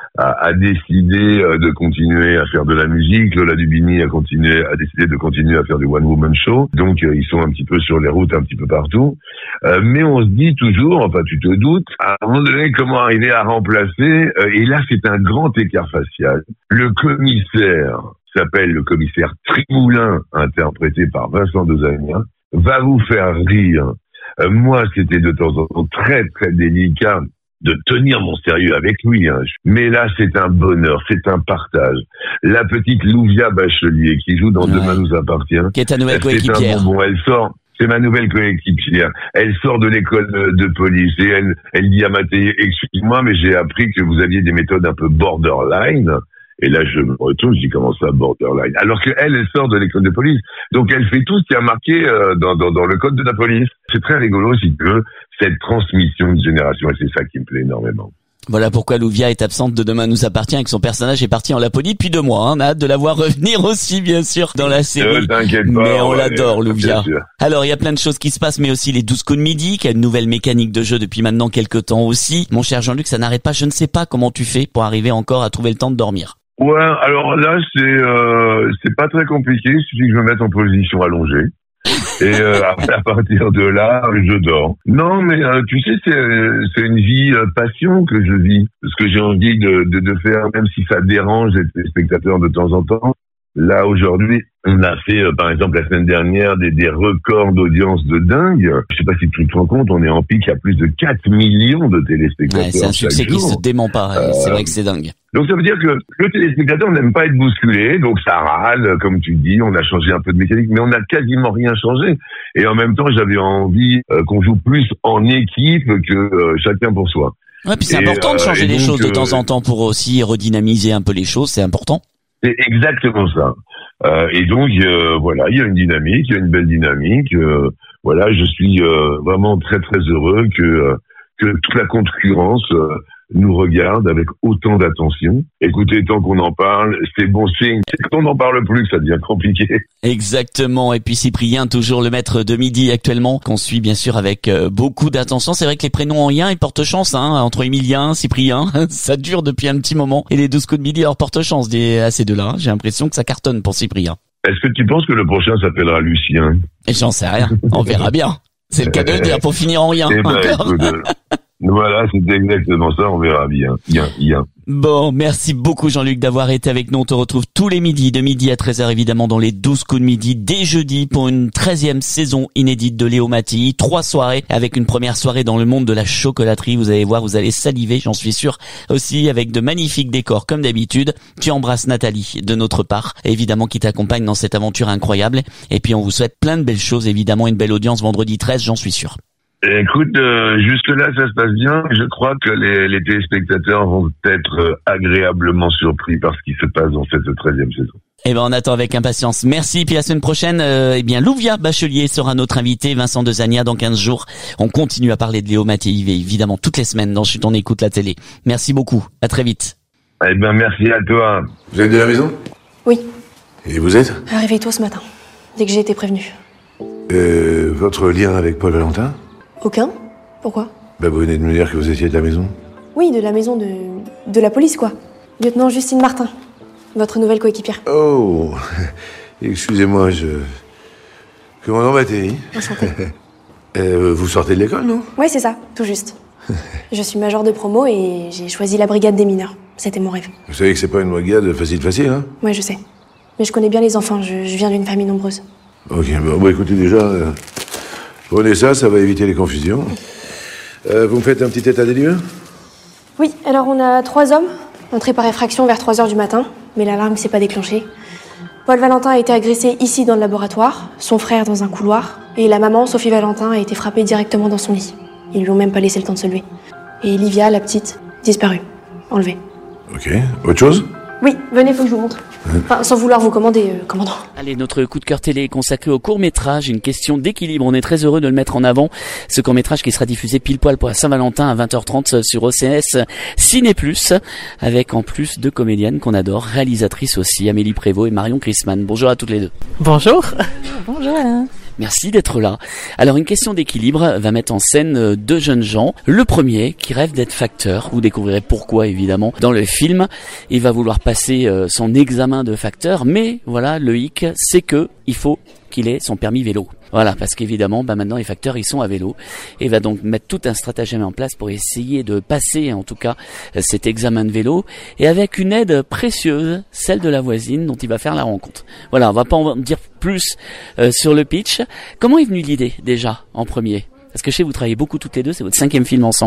a décidé de continuer à faire de la musique, Lola Dubini a décidé de continuer à faire du one woman show, donc ils sont un petit peu sur les routes un petit peu partout, mais on se dit toujours, enfin tu te doutes, à un moment donné comment arriver à remplacer, et là c'est un grand écart facial. Le commissaire s'appelle le commissaire Trimoulin, interprété par Vincent Dezania, va vous faire rire. Moi, c'était de temps en temps très, très délicat de tenir mon sérieux avec lui. Mais là, c'est un bonheur, c'est un partage. La petite Louvia Bachelier, qui joue dans Demain nous appartient. Qui est ta nouvelle coéquipière. Elle sort. C'est ma nouvelle coéquipière. Elle sort de l'école de police et elle dit à Mattei, excuse-moi, mais j'ai appris que vous aviez des méthodes un peu borderline. Et là, je me retourne, je dis, comment ça, borderline? Alors qu'elle sort de l'école de police. Donc, elle fait tout ce qui a marqué dans le code de la police. C'est très rigolo, si tu veux, cette transmission de génération, et c'est ça qui me plaît énormément. Voilà pourquoi Louvia est absente de Demain nous appartient, et que son personnage est parti en Laponie depuis 2 mois. On a hâte de la voir revenir aussi, bien sûr, dans la série. T'inquiète pas. Mais on l'adore, Louvia. Alors, il y a plein de choses qui se passent, mais aussi les 12 coups de midi, qui a une nouvelle mécanique de jeu depuis maintenant quelques temps aussi. Mon cher Jean-Luc, ça n'arrête pas. Je ne sais pas comment tu fais pour arriver encore à trouver le temps de dormir. Ouais, alors là, c'est pas très compliqué. Il suffit que je me mette en position allongée. Et à partir de là, je dors. Non, mais tu sais, c'est une vie passion que je vis. Ce que j'ai envie de faire, même si ça dérange les spectateurs de temps en temps. Là, aujourd'hui, on a fait, par exemple, la semaine dernière, des records d'audience de dingue. Je sais pas si tu te rends compte, on est en pic à plus de 4 millions de téléspectateurs. Ouais, c'est un succès qui se dément pas. C'est vrai que c'est dingue. Donc ça veut dire que le téléspectateur n'aime pas être bousculé, donc ça râle, comme tu dis, on a changé un peu de mécanique, mais on n'a quasiment rien changé. Et en même temps, j'avais envie qu'on joue plus en équipe que chacun pour soi. Ouais, puis c'est important de changer les choses de temps en temps pour aussi redynamiser un peu les choses, c'est important. C'est exactement ça. Et donc voilà, il y a une dynamique, il y a une belle dynamique. Voilà, je suis vraiment très très heureux que toute la concurrence nous regarde avec autant d'attention. Écoutez, tant qu'on en parle, c'est bon signe. C'est quand on n'en parle plus que ça devient compliqué. Exactement. Et puis Cyprien, toujours le maître de midi actuellement, qu'on suit bien sûr avec beaucoup d'attention. C'est vrai que les prénoms en lien, ils portent chance, hein, entre Emilien, Cyprien. Ça dure depuis un petit moment. Et les 12 coups de midi leur portent chance à ces deux-là. J'ai l'impression que ça cartonne pour Cyprien. Est-ce que tu penses que le prochain s'appellera Lucien? Et j'en sais rien. On verra bien. C'est le cas de le dire pour finir en rien. Voilà, c'est exactement ça, on verra bien. Bien. Bon, merci beaucoup Jean-Luc d'avoir été avec nous. On te retrouve tous les midis, de midi à 13h évidemment dans les 12 coups de midi, dès jeudi pour une 13e saison inédite de Léo Mattei. 3 soirées avec une première soirée dans le monde de la chocolaterie. Vous allez voir, vous allez saliver, j'en suis sûr. Aussi avec de magnifiques décors comme d'habitude. Tu embrasses Nathalie de notre part, évidemment qui t'accompagne dans cette aventure incroyable. Et puis on vous souhaite plein de belles choses, évidemment une belle audience vendredi 13, j'en suis sûr. Écoute, jusque-là, ça se passe bien. Je crois que les téléspectateurs vont être agréablement surpris par ce qui se passe dans cette 13e saison. Eh ben, on attend avec impatience. Merci. Puis la semaine prochaine, Louvia Bachelier sera notre invité, Vincent Dezania dans 15 jours. On continue à parler de Léo Mattei, évidemment, toutes les semaines dans Chut, on écoute la télé. Merci beaucoup. À très vite. Eh ben, merci à toi. Vous êtes de la maison? Oui. Et vous êtes? Arrivé tôt ce matin, dès que j'ai été prévenue. Votre lien avec Paul Valentin? Aucun? Pourquoi? Vous venez de me dire que vous étiez de la maison. Oui, de la maison de la police, quoi. Lieutenant Justine Martin, votre nouvelle coéquipière. Oh, excusez-moi, Commandant Mattei. Enchanté. Vous sortez de l'école, non? Oui, c'est ça, tout juste. Je suis major de promo et j'ai choisi la brigade des mineurs. C'était mon rêve. Vous savez que c'est pas une brigade facile, hein? Ouais, je sais. Mais je connais bien les enfants, je viens d'une famille nombreuse. Ok, bon, écoutez, déjà... Prenez ça va éviter les confusions. Vous me faites un petit état des lieux? Oui, alors on a 3 hommes, entrés par effraction vers 3h du matin, mais l'alarme s'est pas déclenchée. Paul Valentin a été agressé ici dans le laboratoire, son frère dans un couloir, et la maman, Sophie Valentin, a été frappée directement dans son lit. Ils lui ont même pas laissé le temps de se lever. Et Livia, la petite, disparue, enlevée. Ok, autre chose? Oui, venez, faut que je vous montre. Enfin, sans vouloir vous commander, commandant. Allez, notre coup de cœur télé est consacré au court-métrage, une question d'équilibre. On est très heureux de le mettre en avant. Ce court-métrage qui sera diffusé pile poil pour la Saint-Valentin à 20h30 sur OCS Ciné+, avec en plus 2 comédiennes qu'on adore, réalisatrices aussi, Amélie Prévost et Marion Chrisman. Bonjour à toutes les deux. Bonjour. Bonjour Alain. Merci d'être là. Alors, une question d'équilibre va mettre en scène 2 jeunes gens. Le premier, qui rêve d'être facteur. Vous découvrirez pourquoi, évidemment, dans le film. Il va vouloir passer son examen de facteur. Mais, voilà, le hic, c'est que il faut qu'il ait son permis vélo. Voilà, parce qu'évidemment, maintenant, les facteurs, ils sont à vélo. Et il va donc mettre tout un stratagème en place pour essayer de passer, en tout cas, cet examen de vélo. Et avec une aide précieuse, celle de la voisine, dont il va faire la rencontre. Voilà, on va pas en dire plus sur le pitch. Comment est venue l'idée, déjà, en premier? Parce que je sais, vous travaillez beaucoup toutes les deux, c'est votre 5e film ensemble.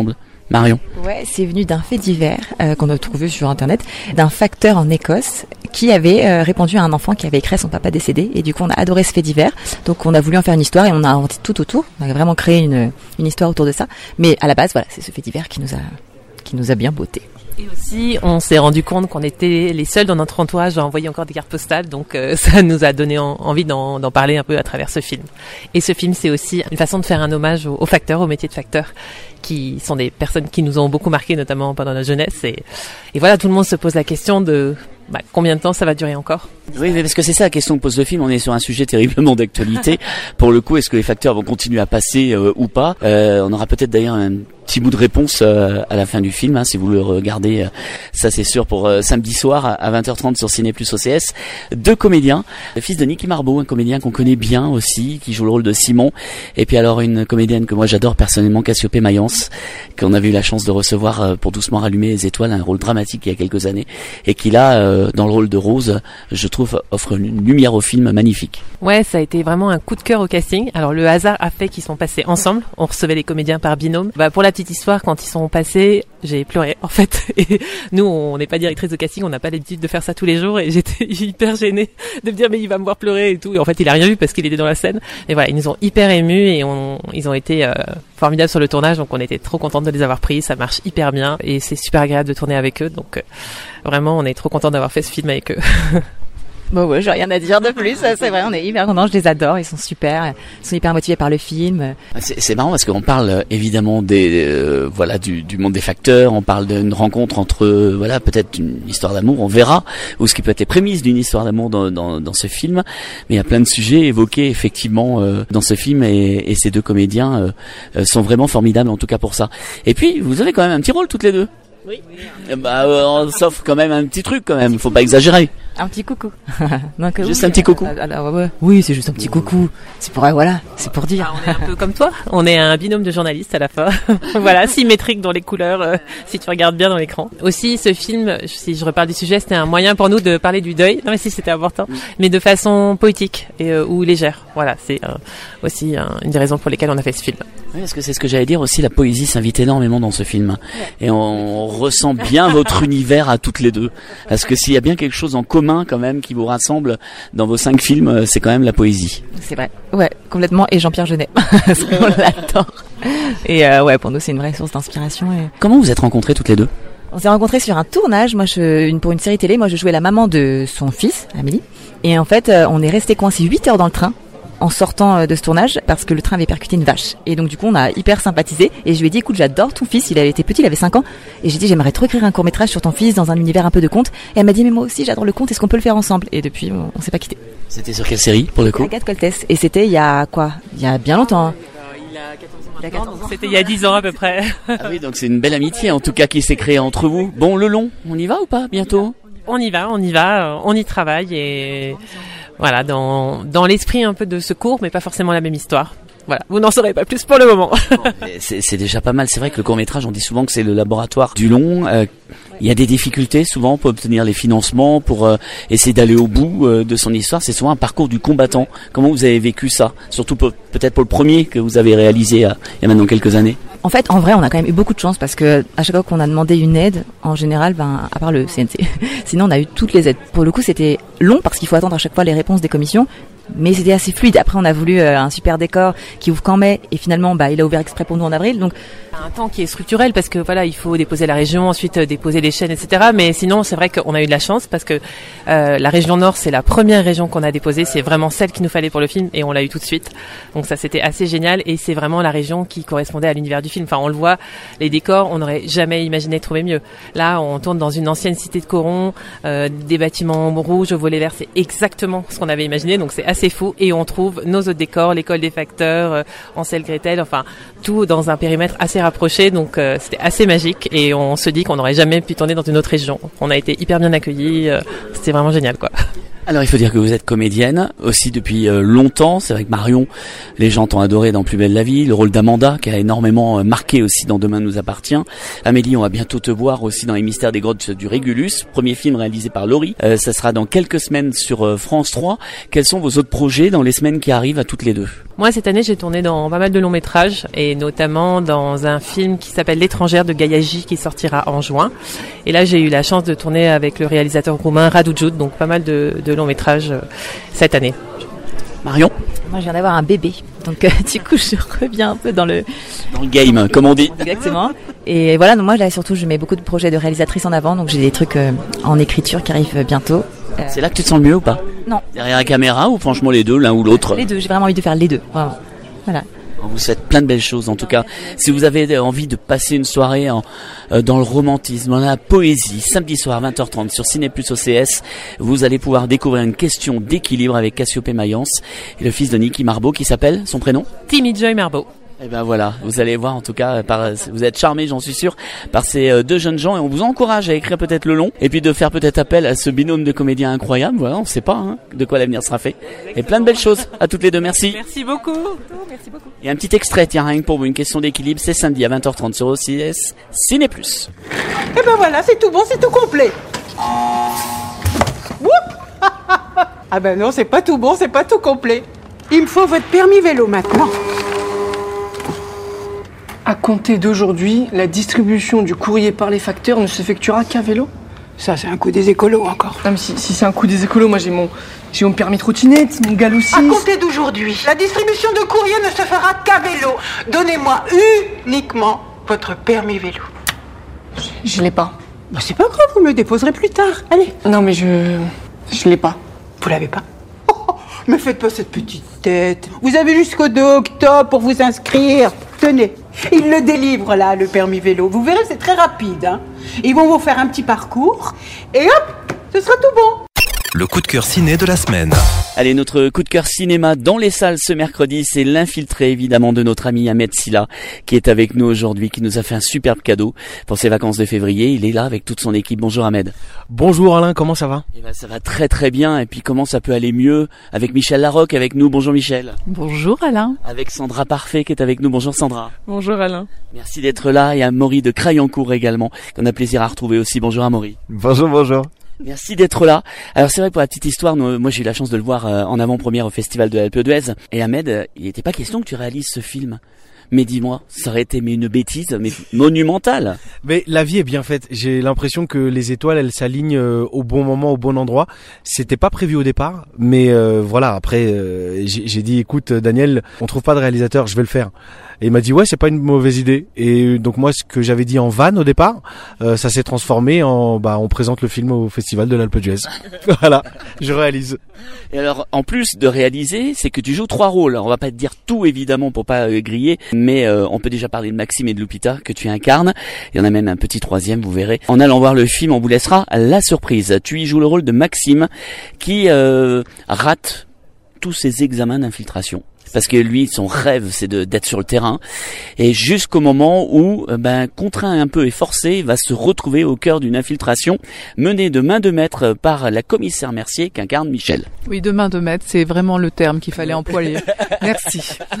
Marion. Ouais, c'est venu d'un fait divers qu'on a trouvé sur Internet, d'un facteur en Écosse qui avait répondu à un enfant qui avait écrit à son papa décédé. Et du coup, on a adoré ce fait divers. Donc, on a voulu en faire une histoire et on a inventé tout autour. On a vraiment créé une histoire autour de ça. Mais à la base, voilà, c'est ce fait divers qui nous a bien botté. Et aussi, on s'est rendu compte qu'on était les seuls dans notre entourage à envoyer encore des cartes postales, donc ça nous a donné envie d'en parler un peu à travers ce film. Et ce film, c'est aussi une façon de faire un hommage aux facteurs, au métier de facteur, qui sont des personnes qui nous ont beaucoup marqué, notamment pendant notre jeunesse. Et voilà, tout le monde se pose la question de combien de temps ça va durer encore. Oui, parce que c'est ça la question que pose le film. On est sur un sujet terriblement d'actualité. Pour le coup, est-ce que les facteurs vont continuer à passer ou pas? On aura peut-être d'ailleurs un petit bout de réponse à la fin du film, si vous le regardez, ça c'est sûr, pour samedi soir à 20h30 sur Ciné Plus OCS. 2 comédiens, le fils de Niki Marbeau, un comédien qu'on connaît bien aussi, qui joue le rôle de Simon, et puis alors une comédienne que moi j'adore personnellement, Cassiopée Mayence, qu'on avait eu la chance de recevoir pour Doucement rallumer les étoiles, un rôle dramatique il y a quelques années, et qui là, dans le rôle de Rose, je trouve offre une lumière au film magnifique. Ouais, ça a été vraiment un coup de cœur au casting. Alors le hasard a fait qu'ils sont passés ensemble, on recevait les comédiens par binôme. Pour la petite histoire, quand ils sont passés, j'ai pleuré en fait. Et nous, on n'est pas directrice de casting, on n'a pas l'habitude de faire ça tous les jours, et j'étais hyper gênée de me dire mais il va me voir pleurer et tout. Et en fait, il a rien vu parce qu'il était dans la scène. Et voilà, ils nous ont hyper émus et ils ont été formidables sur le tournage, donc on était trop contente de les avoir pris. Ça marche hyper bien et c'est super agréable de tourner avec eux. Donc vraiment, on est trop contents d'avoir fait ce film avec eux. Bon ouais, j'ai rien à dire de plus, c'est vrai, on est hyper contents, je les adore, ils sont super, ils sont hyper motivés par le film. C'est marrant parce qu'on parle évidemment du monde des facteurs, on parle d'une rencontre entre peut-être une histoire d'amour, on verra, ou ce qui peut être les prémices d'une histoire d'amour dans ce film, mais il y a plein de sujets évoqués effectivement dans ce film, et ces 2 comédiens sont vraiment formidables en tout cas pour ça. Et puis vous avez quand même un petit rôle toutes les 2. Oui. On s'offre quand même un petit truc quand même, faut pas exagérer. Un petit coucou. Donc, juste un petit coucou. Ouais. Oui, c'est juste un petit coucou. C'est pour c'est pour dire. On est un peu comme toi. On est un binôme de journalistes à la fin. Voilà, symétrique dans les couleurs, si tu regardes bien dans l'écran. Aussi, ce film, si je reparle du sujet, c'était un moyen pour nous de parler du deuil. Non mais si, c'était important, mais de façon poétique ou légère. Voilà, c'est aussi une des raisons pour lesquelles on a fait ce film. Oui, parce que c'est ce que j'allais dire aussi, la poésie s'invite énormément dans ce film. Et on ressent bien votre univers à toutes les 2. Parce que s'il y a bien quelque chose en commun quand même qui vous rassemble dans vos 5 films, c'est quand même la poésie. C'est vrai. Ouais, complètement. Et Jean-Pierre Jeunet. Parce qu'on l'adore. Et pour nous, c'est une vraie source d'inspiration. Comment vous êtes rencontrés toutes les 2? On s'est rencontrés sur un tournage, pour une série télé. Moi, je jouais la maman de son fils, Amélie. Et en fait, on est resté coincés 8 heures dans le train en sortant de ce tournage parce que le train avait percuté une vache. Et donc du coup on a hyper sympathisé et je lui ai dit écoute, j'adore ton fils, il avait été petit, il avait 5 ans, et j'ai dit j'aimerais trop écrire un court-métrage sur ton fils dans un univers un peu de conte. Et elle m'a dit mais moi aussi j'adore le conte, est-ce qu'on peut le faire ensemble? Et depuis on s'est pas quitté. C'était sur quelle série pour le coup? Agathe Coltès. Et c'était il y a bien longtemps. Il a 14 ans. C'était il y a 10 ans à peu près. Ah oui, donc c'est une belle amitié en tout cas qui s'est créée entre vous. Bon, le long, on y va ou pas bientôt? On y va, on y travaille, et voilà, dans l'esprit un peu de ce cours, mais pas forcément la même histoire. Voilà, vous n'en saurez pas plus pour le moment. C'est déjà pas mal. C'est vrai que le court-métrage, on dit souvent que c'est le laboratoire du long. Il y a des difficultés souvent pour obtenir les financements, pour essayer d'aller au bout de son histoire. C'est souvent un parcours du combattant. Comment vous avez vécu ça? Surtout peut-être pour le premier que vous avez réalisé il y a maintenant quelques années. En fait, en vrai, on a quand même eu beaucoup de chance parce que à chaque fois qu'on a demandé une aide, en général, à part le CNC, sinon on a eu toutes les aides. Pour le coup, c'était long parce qu'il faut attendre à chaque fois les réponses des commissions. Mais c'était assez fluide. Après, on a voulu un super décor qui ouvre qu'en mai, et finalement, il a ouvert exprès pour nous en avril. Donc, un temps qui est structurel parce que voilà, il faut déposer la région, ensuite déposer les chaînes, etc. Mais sinon, c'est vrai qu'on a eu de la chance parce que la région Nord, c'est la première région qu'on a déposée. C'est vraiment celle qu'il nous fallait pour le film, et on l'a eu tout de suite. Donc ça, c'était assez génial, et c'est vraiment la région qui correspondait à l'univers du film. Enfin, on le voit, les décors, on n'aurait jamais imaginé trouver mieux. Là, on tourne dans une ancienne cité de Coron, des bâtiments rouges au volet vert. C'est exactement ce qu'on avait imaginé. Donc c'est assez fou, et on trouve nos autres décors, l'école des facteurs, Ansel Gretel, enfin tout dans un périmètre assez rapproché. Donc c'était assez magique, et on se dit qu'on n'aurait jamais pu tourner dans une autre région. On a été hyper bien accueillis, c'était vraiment génial quoi. Alors il faut dire que vous êtes comédienne aussi depuis longtemps. C'est vrai que Marion, les gens t'ont adoré dans Plus belle la vie. Le rôle d'Amanda qui a énormément marqué aussi dans Demain nous appartient. Amélie, on va bientôt te voir aussi dans Les Mystères des grottes du Régulus, premier film réalisé par Laurie. Ça sera dans quelques semaines sur France 3. Quels sont vos autres projets dans les semaines qui arrivent à toutes les deux? Moi, cette année, j'ai tourné dans pas mal de longs métrages et notamment dans un film qui s'appelle L'étrangère de Gayaji qui sortira en juin. Et là, j'ai eu la chance de tourner avec le réalisateur roumain Radu Jud, donc pas mal de longs métrages cette année. Marion? Moi, je viens d'avoir un bébé, donc du coup, je reviens un peu dans le game, comme on dit. Exactement. Et voilà, donc moi, là, surtout, je mets beaucoup de projets de réalisatrice en avant, donc j'ai des trucs en écriture qui arrivent bientôt. C'est là que tu te sens le mieux ou pas? Non. Derrière la caméra ou franchement les deux, l'un ou l'autre? Les deux, j'ai vraiment envie de faire les deux, vraiment. Voilà. Vous faites plein de belles choses en tout cas. Si vous avez envie de passer une soirée dans le romantisme, dans la poésie, samedi soir 20h30 sur Ciné Plus OCS, vous allez pouvoir découvrir une question d'équilibre avec Cassiopée Mayence et le fils de Niki Marbeau qui s'appelle, son prénom? Timmy Joy Marbeau. Et ben voilà, vous allez voir en tout cas, vous êtes charmés, j'en suis sûr, par ces deux jeunes gens et on vous encourage à écrire peut-être le long et puis de faire peut-être appel à ce binôme de comédiens incroyables. Voilà, on sait pas de quoi l'avenir sera fait. Et plein de belles choses à toutes les deux, merci. Merci beaucoup. Merci beaucoup. Et un petit extrait, tiens, rien que pour vous, une question d'équilibre, c'est samedi à 20h30 sur OCS Ciné Plus. Et ben voilà, c'est tout bon, c'est tout complet. Ah ben non, c'est pas tout bon, c'est pas tout complet. Il me faut votre permis vélo maintenant. À compter d'aujourd'hui, la distribution du courrier par les facteurs ne s'effectuera qu'à vélo. Ça, c'est un coup des écolos encore. Non, mais si c'est un coup des écolos, moi j'ai mon permis trottinette, mon galop 6. À compter d'aujourd'hui, la distribution de courrier ne se fera qu'à vélo. Donnez-moi uniquement votre permis vélo. Je l'ai pas. Bah, c'est pas grave, vous me le déposerez plus tard. Allez. Non, mais je l'ai pas. Vous l'avez pas? Me faites pas cette petite tête. Vous avez jusqu'au 2 octobre pour vous inscrire. Tenez, ils le délivrent là, le permis vélo. Vous verrez, c'est très rapide. Ils vont vous faire un petit parcours et hop, ce sera tout bon. Le coup de cœur ciné de la semaine. Allez, notre coup de cœur cinéma dans les salles ce mercredi, c'est L'Infiltré évidemment de notre ami Ahmed Silla qui est avec nous aujourd'hui, qui nous a fait un superbe cadeau pour ses vacances de février. Il est là avec toute son équipe. Bonjour Ahmed. Bonjour Alain, comment ça va? Eh ben, ça va très très bien. Et puis comment ça peut aller mieux avec Michel Larocque avec nous. Bonjour Michel. Bonjour Alain. Avec Sandra Parfait qui est avec nous. Bonjour Sandra. Bonjour Alain. Merci d'être là. Et Amaury de Crayancourt également, qu'on a plaisir à retrouver aussi. Bonjour Amaury. Bonjour, bonjour. Merci d'être là. Alors c'est vrai, pour la petite histoire, moi j'ai eu la chance de le voir en avant-première au Festival de l'Alpe d'Huez. Et Ahmed, il n'était pas question que tu réalises ce film. Mais dis-moi, ça aurait été une bêtise, mais monumentale. Mais la vie est bien faite. J'ai l'impression que les étoiles, elles s'alignent au bon moment, au bon endroit. C'était pas prévu au départ, mais voilà. Après, j'ai dit, écoute, Daniel, on trouve pas de réalisateur, je vais le faire. Et il m'a dit ouais, c'est pas une mauvaise idée. Et donc moi, ce que j'avais dit en vanne au départ, ça s'est transformé en on présente le film au Festival de l'Alpe d'Huez. Voilà, je réalise. Et alors, en plus de réaliser, c'est que tu joues 3 rôles. Alors, on va pas te dire tout évidemment pour pas griller, mais on peut déjà parler de Maxime et de Lupita que tu incarnes. Il y en a même un petit 3e, vous verrez. En allant voir le film, on vous laissera la surprise. Tu y joues le rôle de Maxime qui rate tous ses examens d'infiltration. Parce que lui, son rêve, c'est d'être sur le terrain. Et jusqu'au moment où, contraint un peu et forcé, il va se retrouver au cœur d'une infiltration menée de main de maître par la commissaire Mercier qu'incarne Michel. Oui, de main de maître, c'est vraiment le terme qu'il fallait employer. Merci.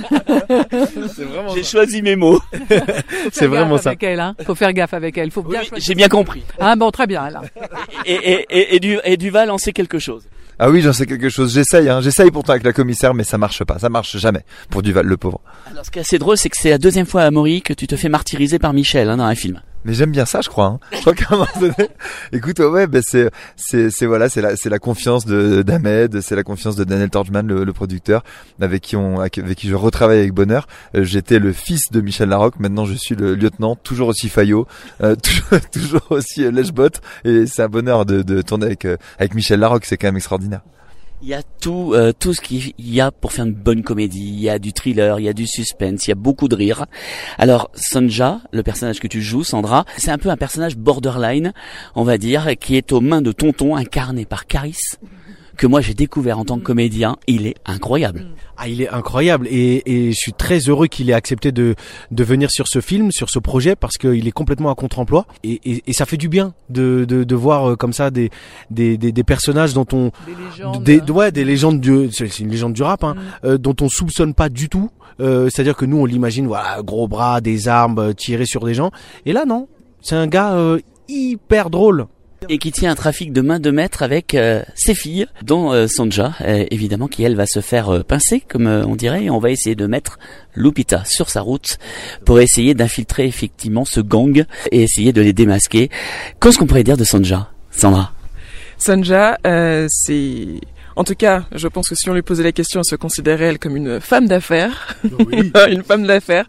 J'ai choisi mes mots. C'est vraiment ça. Avec elle, hein. Faut faire gaffe avec elle. Faut bien choisir. J'ai bien compris. Ah bon, très bien, là. Et Duval en sait quelque chose. Ah oui, j'en sais quelque chose. J'essaye pourtant avec la commissaire, mais ça marche pas. Ça marche jamais pour Duval, le pauvre. Alors, ce qui est assez drôle, c'est que c'est la 2e fois à Amaury que tu te fais martyriser par Michel, dans un film. Mais j'aime bien ça, je crois. Je crois qu'à un moment donné, écoute, c'est la confiance d'Ahmed, c'est la confiance de Daniel Torgman, le producteur, avec qui je retravaille avec bonheur. J'étais le fils de Michel Larocque, maintenant je suis le lieutenant, toujours aussi faillot, toujours aussi lèche-botte, et c'est un bonheur de tourner avec Michel Larocque, c'est quand même extraordinaire. Il y a tout ce qu'il y a pour faire une bonne comédie. Il y a du thriller, il y a du suspense, il y a beaucoup de rire. Alors, Sonja, le personnage que tu joues, Sandra, c'est un peu un personnage borderline, on va dire, qui est aux mains de Tonton, incarné par Caris, que moi j'ai découvert en tant que comédien. Il est incroyable. Ah, il est incroyable et je suis très heureux qu'il ait accepté de venir sur ce film, sur ce projet, parce qu'il est complètement à contre-emploi et ça fait du bien de voir comme ça des personnages dont on des légendes c'est une légende du rap dont on soupçonne pas du tout. C'est-à-dire que nous on l'imagine, voilà, gros bras, des armes, tirer sur des gens. Et là non, c'est un gars hyper drôle. Et qui tient un trafic de main de maître avec ses filles, dont Sonja, évidemment, qui elle va se faire pincer, comme on dirait, et on va essayer de mettre Lupita sur sa route pour essayer d'infiltrer effectivement ce gang et essayer de les démasquer. Qu'est-ce qu'on pourrait dire de Sonja, Sandra? Sonja, c'est... En tout cas, je pense que si on lui posait la question, elle se considérait elle comme une femme d'affaires. Oui. Une femme d'affaires.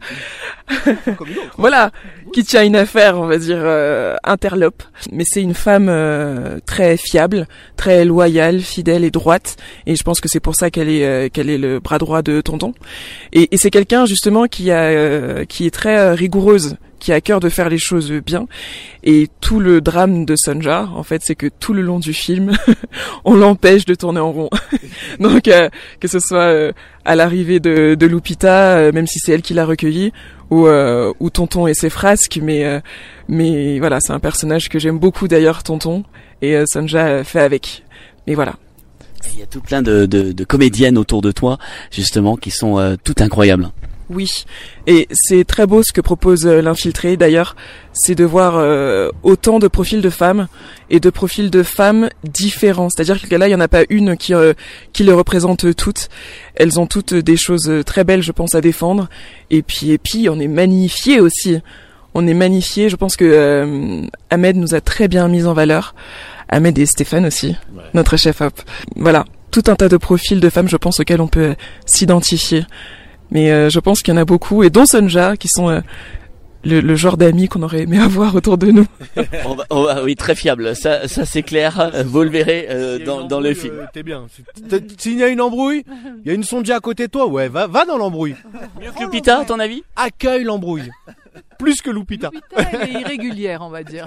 Voilà, qui tient une affaire, on va dire, interlope. Mais c'est une femme très fiable, très loyale, fidèle et droite. Et je pense que c'est pour ça qu'elle est le bras droit de Tonton. Et c'est quelqu'un justement qui est très rigoureuse, qui a à cœur de faire les choses bien. Et tout le drame de Sonja, en fait, c'est que tout le long du film, on l'empêche de tourner en rond. Donc, que ce soit à l'arrivée de Lupita, même si c'est elle qui l'a recueillie, ou Tonton et ses frasques, mais voilà, c'est un personnage que j'aime beaucoup d'ailleurs, Tonton, et Sonja fait avec. Mais voilà. Il y a tout plein de comédiennes autour de toi, justement, qui sont toutes incroyables. Oui, et c'est très beau ce que propose l'infiltré d'ailleurs, c'est de voir autant de profils de femmes et de profils de femmes différents. C'est-à-dire que là, il y en a pas une qui les représente toutes. Elles ont toutes des choses très belles, je pense, à défendre. Et puis on est magnifiés aussi. On est magnifiés. Je pense que Ahmed nous a très bien mis en valeur. Ahmed et Stéphane aussi, ouais. Notre chef-op. Voilà, tout un tas de profils de femmes, je pense, auxquels on peut s'identifier. Mais je pense qu'il y en a beaucoup, et dont Sonja, qui sont le genre d'amis qu'on aurait aimé avoir autour de nous. Oui, très fiable, ça c'est clair, vous le verrez dans le film. T'es bien. S'il y a une embrouille, il y a une Sonja à côté de toi, ouais, va dans l'embrouille. Mieux que Lupita, à ton avis? Accueille l'embrouille. Plus que Lupita. Lupita, elle est irrégulière, on va dire.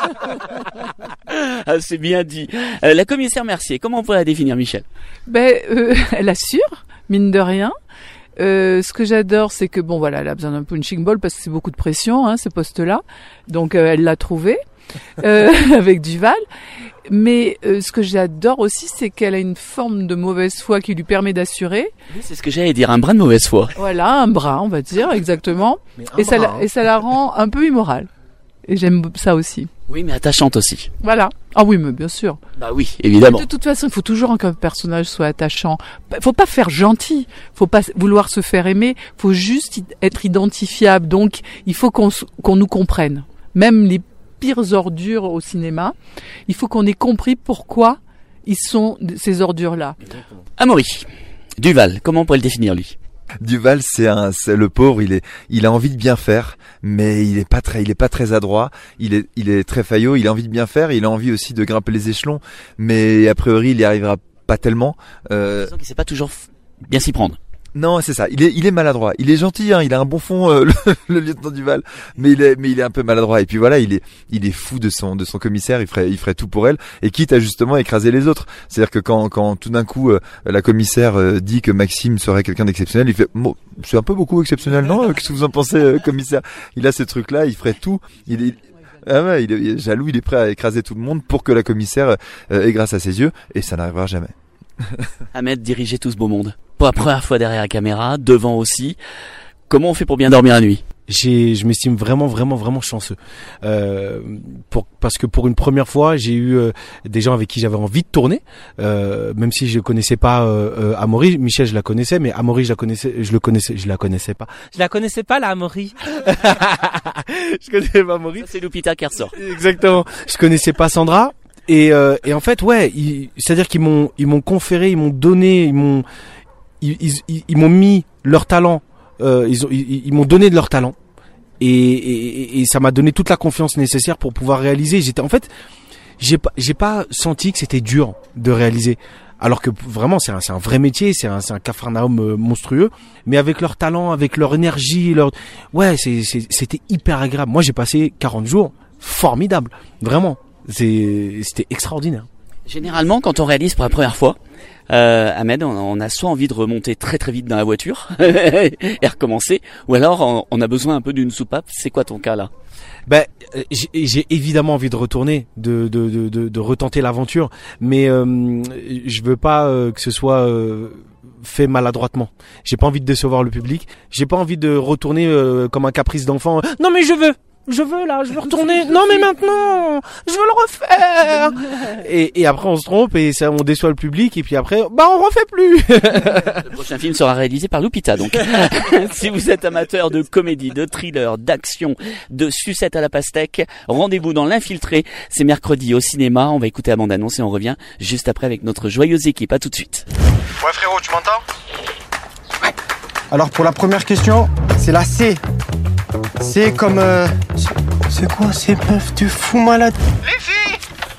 Ah, c'est bien dit. La commissaire Mercier, comment on pourrait la définir, Michel? Elle assure, mine de rien. Ce que j'adore, c'est que bon voilà, elle a besoin d'un punching ball parce que c'est beaucoup de pression, ce poste-là. Donc elle l'a trouvé avec Duval. Mais ce que j'adore aussi, c'est qu'elle a une forme de mauvaise foi qui lui permet d'assurer. Oui, c'est ce que j'allais dire, un brin de mauvaise foi. Voilà, un brin, on va dire exactement. Et ça la rend un peu immorale. Et j'aime ça aussi. Oui, mais attachante aussi. Voilà. Ah oui, mais bien sûr. Bah oui, évidemment. De toute façon, il faut toujours qu'un personnage soit attachant. Faut pas faire gentil. Faut pas vouloir se faire aimer. Faut juste être identifiable. Donc, il faut qu'on nous comprenne. Même les pires ordures au cinéma, il faut qu'on ait compris pourquoi ils sont ces ordures-là. Amaury, Duval, comment on pourrait le définir, lui? Duval, c'est le pauvre, il a envie de bien faire, mais il est pas très adroit, il est très faillot, il a envie de bien faire, il a envie aussi de grimper les échelons, mais a priori, il y arrivera pas tellement. Disons qu'il sait pas toujours bien s'y prendre. Non, c'est ça. Il est maladroit. Il est gentil, il a un bon fond, le lieutenant Duval, mais il est un peu maladroit. Et puis voilà, il est fou de son commissaire. Il ferait tout pour elle, et quitte à justement écraser les autres. C'est-à-dire que quand tout d'un coup la commissaire dit que Maxime serait quelqu'un d'exceptionnel, il fait c'est un peu beaucoup exceptionnel, non? Qu'est-ce que vous en pensez, commissaire? Il a ce truc-là, il ferait tout. Il est jaloux, il est prêt à écraser tout le monde pour que la commissaire ait grâce à ses yeux, et ça n'arrivera jamais. Ahmed dirigeait tout ce beau monde. Pour la première fois derrière la caméra, devant aussi. Comment on fait pour bien dormir la nuit? Je m'estime vraiment chanceux. Parce que pour une première fois, j'ai eu des gens avec qui j'avais envie de tourner, même si je connaissais pas Amaury. Michel, je la connaissais, mais Amaury, je la connaissais pas. Je la connaissais pas, la Amaury. Je connaissais pas Amaury. Ça, c'est Lupita qui ressort. Exactement. Je connaissais pas Sandra. Et en fait, ouais, c'est-à-dire qu'ils m'ont conféré, ils m'ont donné, ils m'ont mis leur talent, ils m'ont donné de leur talent, et ça m'a donné toute la confiance nécessaire pour pouvoir réaliser. J'ai pas senti que c'était dur de réaliser, alors que vraiment c'est un vrai métier, c'est un capharnaüm monstrueux, mais avec leur talent, avec leur énergie, c'était hyper agréable. Moi, j'ai passé 40 jours formidables, vraiment. C'était extraordinaire. Généralement, quand on réalise pour la première fois, Ahmed, on a soit envie de remonter très très vite dans la voiture et recommencer, ou alors on a besoin un peu d'une soupape. C'est quoi ton cas là? J'ai évidemment envie de retourner, de retenter l'aventure, mais je veux pas que ce soit fait maladroitement. J'ai pas envie de décevoir le public. J'ai pas envie de retourner comme un caprice d'enfant. Non mais je veux retourner. Non mais maintenant, je veux le refaire. Et après on se trompe et ça, on déçoit le public et puis après, on refait plus. Le prochain film sera réalisé par Lupita, donc. Si vous êtes amateur de comédie, de thriller, d'action, de sucette à la pastèque, rendez-vous dans L'Infiltré. C'est mercredi au cinéma. On va écouter la bande-annonce et on revient juste après avec notre joyeuse équipe. À tout de suite. Ouais frérot, tu m'entends? Ouais. Alors pour la première question, c'est la C. C'est comme c'est quoi ces meufs de fous malades? Les filles!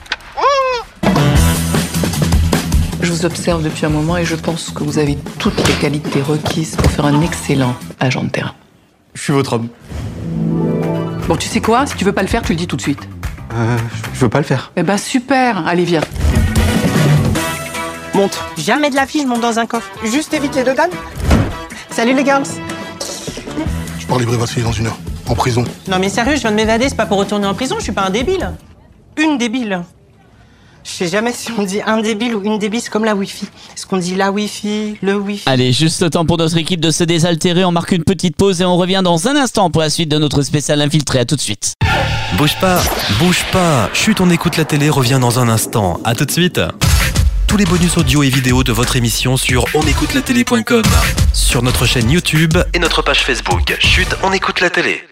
Je vous observe depuis un moment et je pense que vous avez toutes les qualités requises pour faire un excellent agent de terrain. Je suis votre homme. Bon, tu sais quoi? Si tu veux pas le faire, tu le dis tout de suite. Je veux pas le faire. Eh ben super! Allez, viens. Monte. Jamais de la fille, je monte dans un coffre. Juste évite les deux dames. Salut les girls. Je pars livrer votre fille dans 1 heure. En prison. Non mais sérieux, je viens de m'évader, c'est pas pour retourner en prison, je suis pas un débile. Une débile. Je sais jamais si on dit un débile ou une débile, c'est comme la Wi-Fi. Est-ce qu'on dit la Wi-Fi, le Wi-Fi? Allez, juste le temps pour notre équipe de se désaltérer. On marque une petite pause et on revient dans un instant pour la suite de notre spécial Infiltré. À tout de suite. Bouge pas. Chut, on écoute la télé revient dans un instant. À tout de suite. Tous les bonus audio et vidéo de votre émission sur onécoutelatélé.com, sur notre chaîne YouTube et notre page Facebook. Chut, on écoute la télé.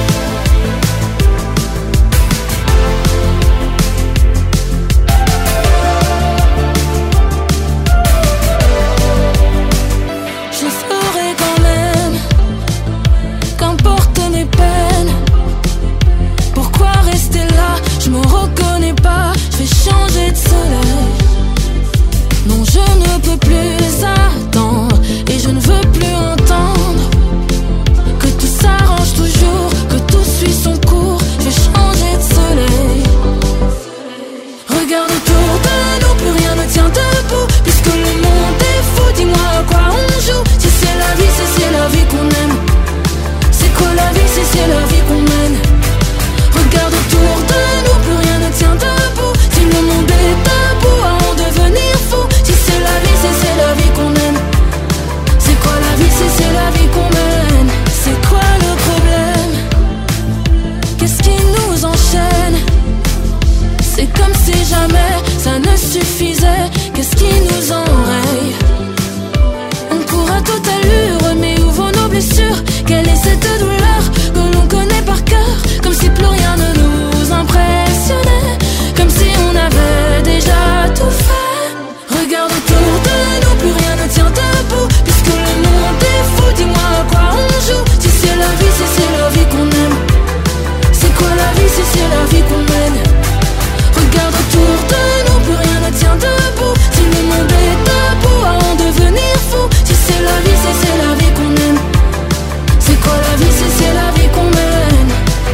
Je ferai quand même, qu'importe mes peines. Pourquoi rester là? Je me reconnais pas. Je vais changer de soleil. Non, je ne peux plus attendre et je ne veux plus entendre que tout s'arrange toujours, que tout suit son cours. Je vais changer de soleil. Regarde autour de nous, plus rien ne tient debout, puisque le monde est fou. Dis-moi à quoi on joue. Si c'est la vie, si c'est la vie qu'on aime. C'est quoi la vie, si c'est la vie qu'on mène? Regarde autour de nous, plus rien ne tient debout. Si le monde est tabou, à en devenir fou. Si c'est la vie, si c'est la vie qu'on aime. C'est quoi la vie, si c'est la vie qu'on mène? C'est quoi le problème? Qu'est-ce qui nous enchaîne? C'est comme si jamais ça ne suffisait. Qu'est-ce qui nous enraye? On court à toute allure, mais où vont nos blessures? Quelle est cette douleur que l'on connaît par cœur? Comme si plus rien ne nous impressionnait, comme si on avait déjà tout fait. Regarde autour de nous, plus rien ne tient debout, puisque le monde est fou. Dis-moi à quoi on joue. Si c'est la vie, si c'est la vie qu'on aime. C'est quoi la vie, si c'est la vie qu'on mène? Regarde autour de nous, plus rien ne tient debout. Si le monde est tabou, à en devenir fou. Si c'est la vie, si c'est la vie qu'on aime. C'est quoi la vie, si c'est la vie qu'on mène?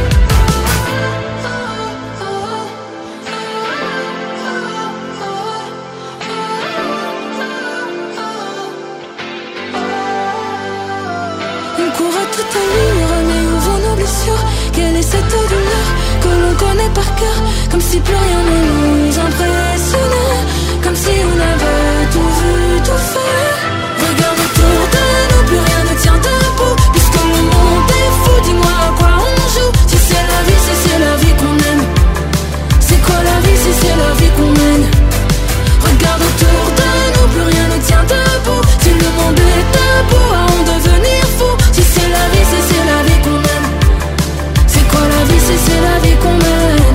On court à toute allure, mais où vont nos blessures? Quelle est cette douleur que l'on connaît par cœur? Comme si plus rien ne nous impressionnait, comme si on avait tout vu, tout fait. Regarde autour de nous, plus rien ne tient debout, puisque le monde est fou. Dis-moi à quoi on joue. Si c'est la vie, si c'est la vie qu'on aime. C'est quoi la vie, si c'est la vie qu'on mène? Regarde autour de nous, plus rien ne tient debout. Si le monde est tabou, à en devenir fou. Si c'est la vie, si c'est la vie qu'on aime. C'est quoi la vie, si c'est la vie qu'on mène?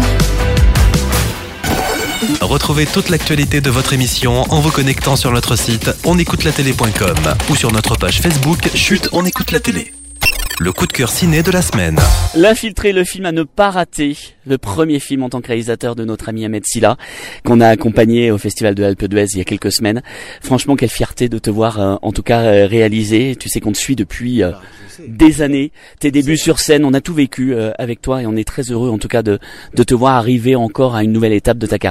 Retrouvez toute l'actualité de votre émission en vous connectant sur notre site onécoutelatélé.com ou sur notre page Facebook Chut, on écoute la télé. Le coup de cœur ciné de la semaine. L'Infiltré, le film à ne pas rater. Le premier film en tant que réalisateur de notre ami Ahmed Silla, qu'on a accompagné au Festival de Alpe d'Huez il y a quelques semaines. Franchement, quelle fierté de te voir, en tout cas, réaliser. Tu sais qu'on te suit depuis des années. Tes débuts sur scène, on a tout vécu avec toi et on est très heureux, en tout cas, de te voir arriver encore à une nouvelle étape de ta carrière.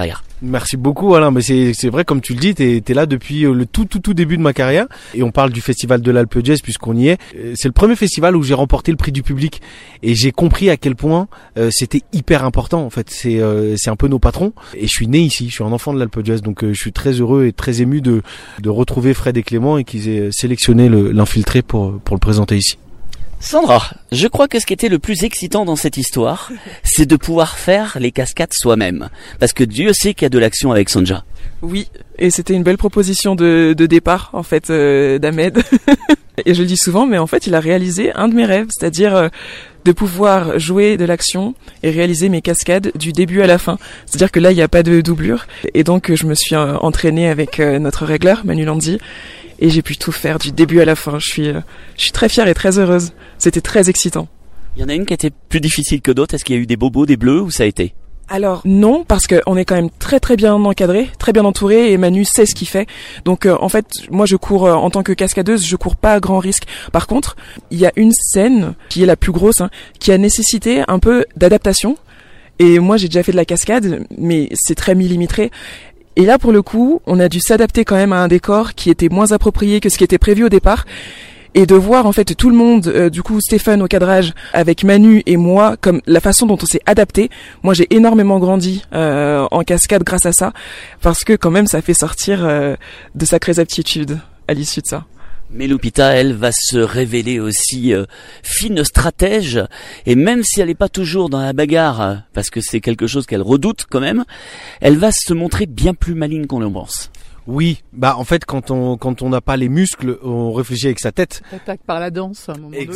Merci beaucoup Alain, mais c'est vrai comme tu le dis, t'es là depuis le tout début de ma carrière et on parle du festival de l'Alpe d'Huez puisqu'on y est. C'est le premier festival où j'ai remporté le prix du public et j'ai compris à quel point c'était hyper important en fait. C'est un peu nos patrons et je suis né ici, je suis un enfant de l'Alpe d'Huez donc je suis très heureux et très ému de retrouver Fred et Clément et qu'ils aient sélectionné l'infiltré pour le présenter ici. Sandra, je crois que ce qui était le plus excitant dans cette histoire, c'est de pouvoir faire les cascades soi-même. Parce que Dieu sait qu'il y a de l'action avec Sonja. Oui, et c'était une belle proposition de départ, en fait, d'Ahmed. Et je le dis souvent, mais en fait, il a réalisé un de mes rêves, c'est-à-dire de pouvoir jouer de l'action et réaliser mes cascades du début à la fin. C'est-à-dire que là, il n'y a pas de doublure. Et donc, je me suis entraînée avec notre régleur, Manu Landi. Et j'ai pu tout faire du début à la fin. Je suis très fière et très heureuse. C'était très excitant. Il y en a une qui était plus difficile que d'autres. Est-ce qu'il y a eu des bobos, des bleus ou ça a été? Alors non, parce qu'on est quand même très bien encadré, très bien entouré et Manu sait ce qu'il fait. Donc en fait, moi je cours en tant que cascadeuse, je cours pas à grand risque. Par contre, il y a une scène qui est la plus grosse, qui a nécessité un peu d'adaptation. Et moi j'ai déjà fait de la cascade, mais c'est très millimétré. Et là, pour le coup, on a dû s'adapter quand même à un décor qui était moins approprié que ce qui était prévu au départ. Et de voir en fait tout le monde, du coup Stéphane au cadrage, avec Manu et moi, comme la façon dont on s'est adapté. Moi j'ai énormément grandi en cascade grâce à ça, parce que quand même ça fait sortir de sacrées aptitudes à l'issue de ça. Mais Lupita, elle, va se révéler aussi fine stratège, et même si elle n'est pas toujours dans la bagarre, parce que c'est quelque chose qu'elle redoute quand même, elle va se montrer bien plus maligne qu'on le pense. Oui, bah en fait quand on n'a pas les muscles, on réfléchit avec sa tête. T'attaques par la danse à un moment donné.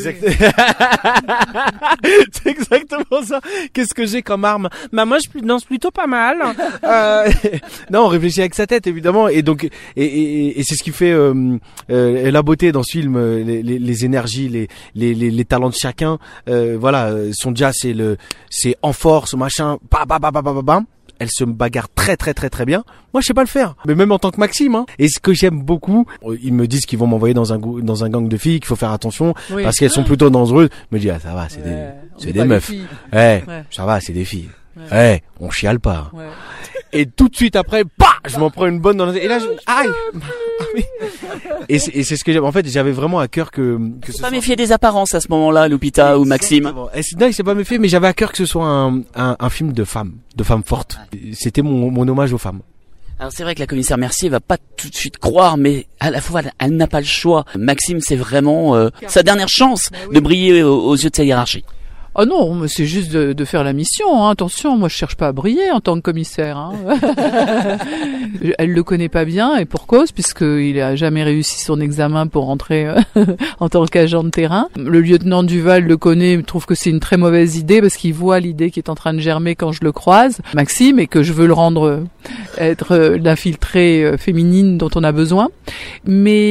C'est exactement ça. Qu'est-ce que j'ai comme arme? Bah moi je danse plutôt pas mal. Non, on réfléchit avec sa tête évidemment et donc et c'est ce qui fait la beauté dans ce film, les énergies, les talents de chacun. Voilà, Sonja c'est en force, machin, bam. Elle se bagarre très bien. Moi, je sais pas le faire. Mais même en tant que Maxime, Et ce que j'aime beaucoup, ils me disent qu'ils vont m'envoyer dans un gang de filles, qu'il faut faire attention, parce qu'elles sont plutôt dangereuses. Je me dis, ça va, c'est des meufs. Ça va, c'est des filles. On chiale pas. Ouais. Et tout de suite après, je m'en prends une bonne dans la... Et là, aïe! Et c'est ce que j'avais. En fait, j'avais vraiment à cœur que ce pas méfier des apparences à ce moment-là, Lupita ou Maxime. Non, il s'est pas méfié, mais j'avais à cœur que ce soit un film de femmes fortes. C'était mon hommage aux femmes. Alors c'est vrai que la commissaire Mercier va pas tout de suite croire, mais à la fois elle n'a pas le choix. Maxime, c'est vraiment sa dernière chance de briller aux yeux de sa hiérarchie. Oh non, mais c'est juste de faire la mission. Attention, moi je cherche pas à briller en tant que commissaire. Elle le connaît pas bien et pour cause, puisqu'il a jamais réussi son examen pour rentrer en tant qu'agent de terrain. Le lieutenant Duval le connaît, trouve que c'est une très mauvaise idée parce qu'il voit l'idée qui est en train de germer quand je le croise, Maxime, et que je veux le rendre être l'infiltrée féminine dont on a besoin. Mais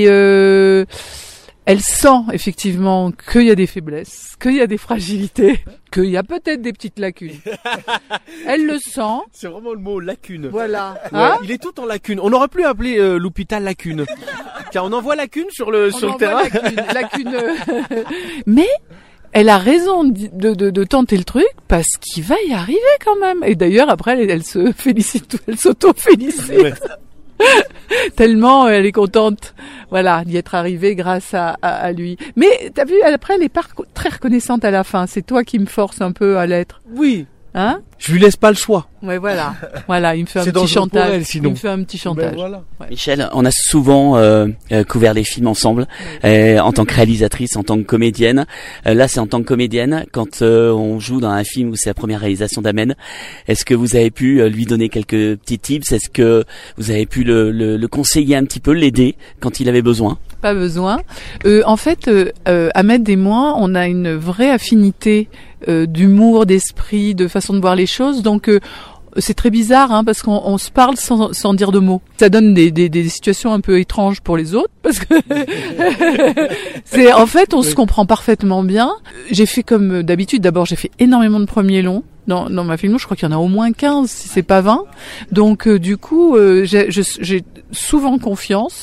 elle sent effectivement qu'il y a des faiblesses, qu'il y a des fragilités, qu'il y a peut-être des petites lacunes. Elle le sent. C'est vraiment le mot lacune. Voilà. Ouais, il est tout en lacune. On aurait pu appeler Lupita lacune. Car on envoie lacune sur le terrain. Lacune. Mais elle a raison de tenter le truc parce qu'il va y arriver quand même. Et d'ailleurs après elle se félicite, elle s'auto-félicite. Ouais. Tellement elle est contente, voilà, d'y être arrivée grâce à lui. Mais t'as vu, après elle est pas très reconnaissante à la fin. C'est toi qui me force un peu à l'être. Oui. Je lui laisse pas le choix. Ouais, voilà, il me fait un petit chantage. Elle, sinon. Il me fait un petit chantage. Voilà. Ouais. Michel, on a souvent couvert les films ensemble, en tant que réalisatrice, en tant que comédienne. Là, c'est en tant que comédienne, quand on joue dans un film où c'est la première réalisation d'Ahmed. Est-ce que vous avez pu lui donner quelques petits tips? Est-ce que vous avez pu le conseiller un petit peu, l'aider quand il avait besoin? Pas besoin. En fait, Ahmed et moi, on a une vraie affinité d'humour, d'esprit, de façon de voir les choses. Donc c'est très bizarre parce qu'on se parle sans dire de mots. Ça donne des situations un peu étranges pour les autres parce que c'est en fait on se comprend parfaitement bien. J'ai fait comme d'habitude. D'abord, j'ai fait énormément de premiers longs. Dans ma filmo, je crois qu'il y en a au moins 15, si c'est pas 20. Donc du coup, j'ai souvent confiance.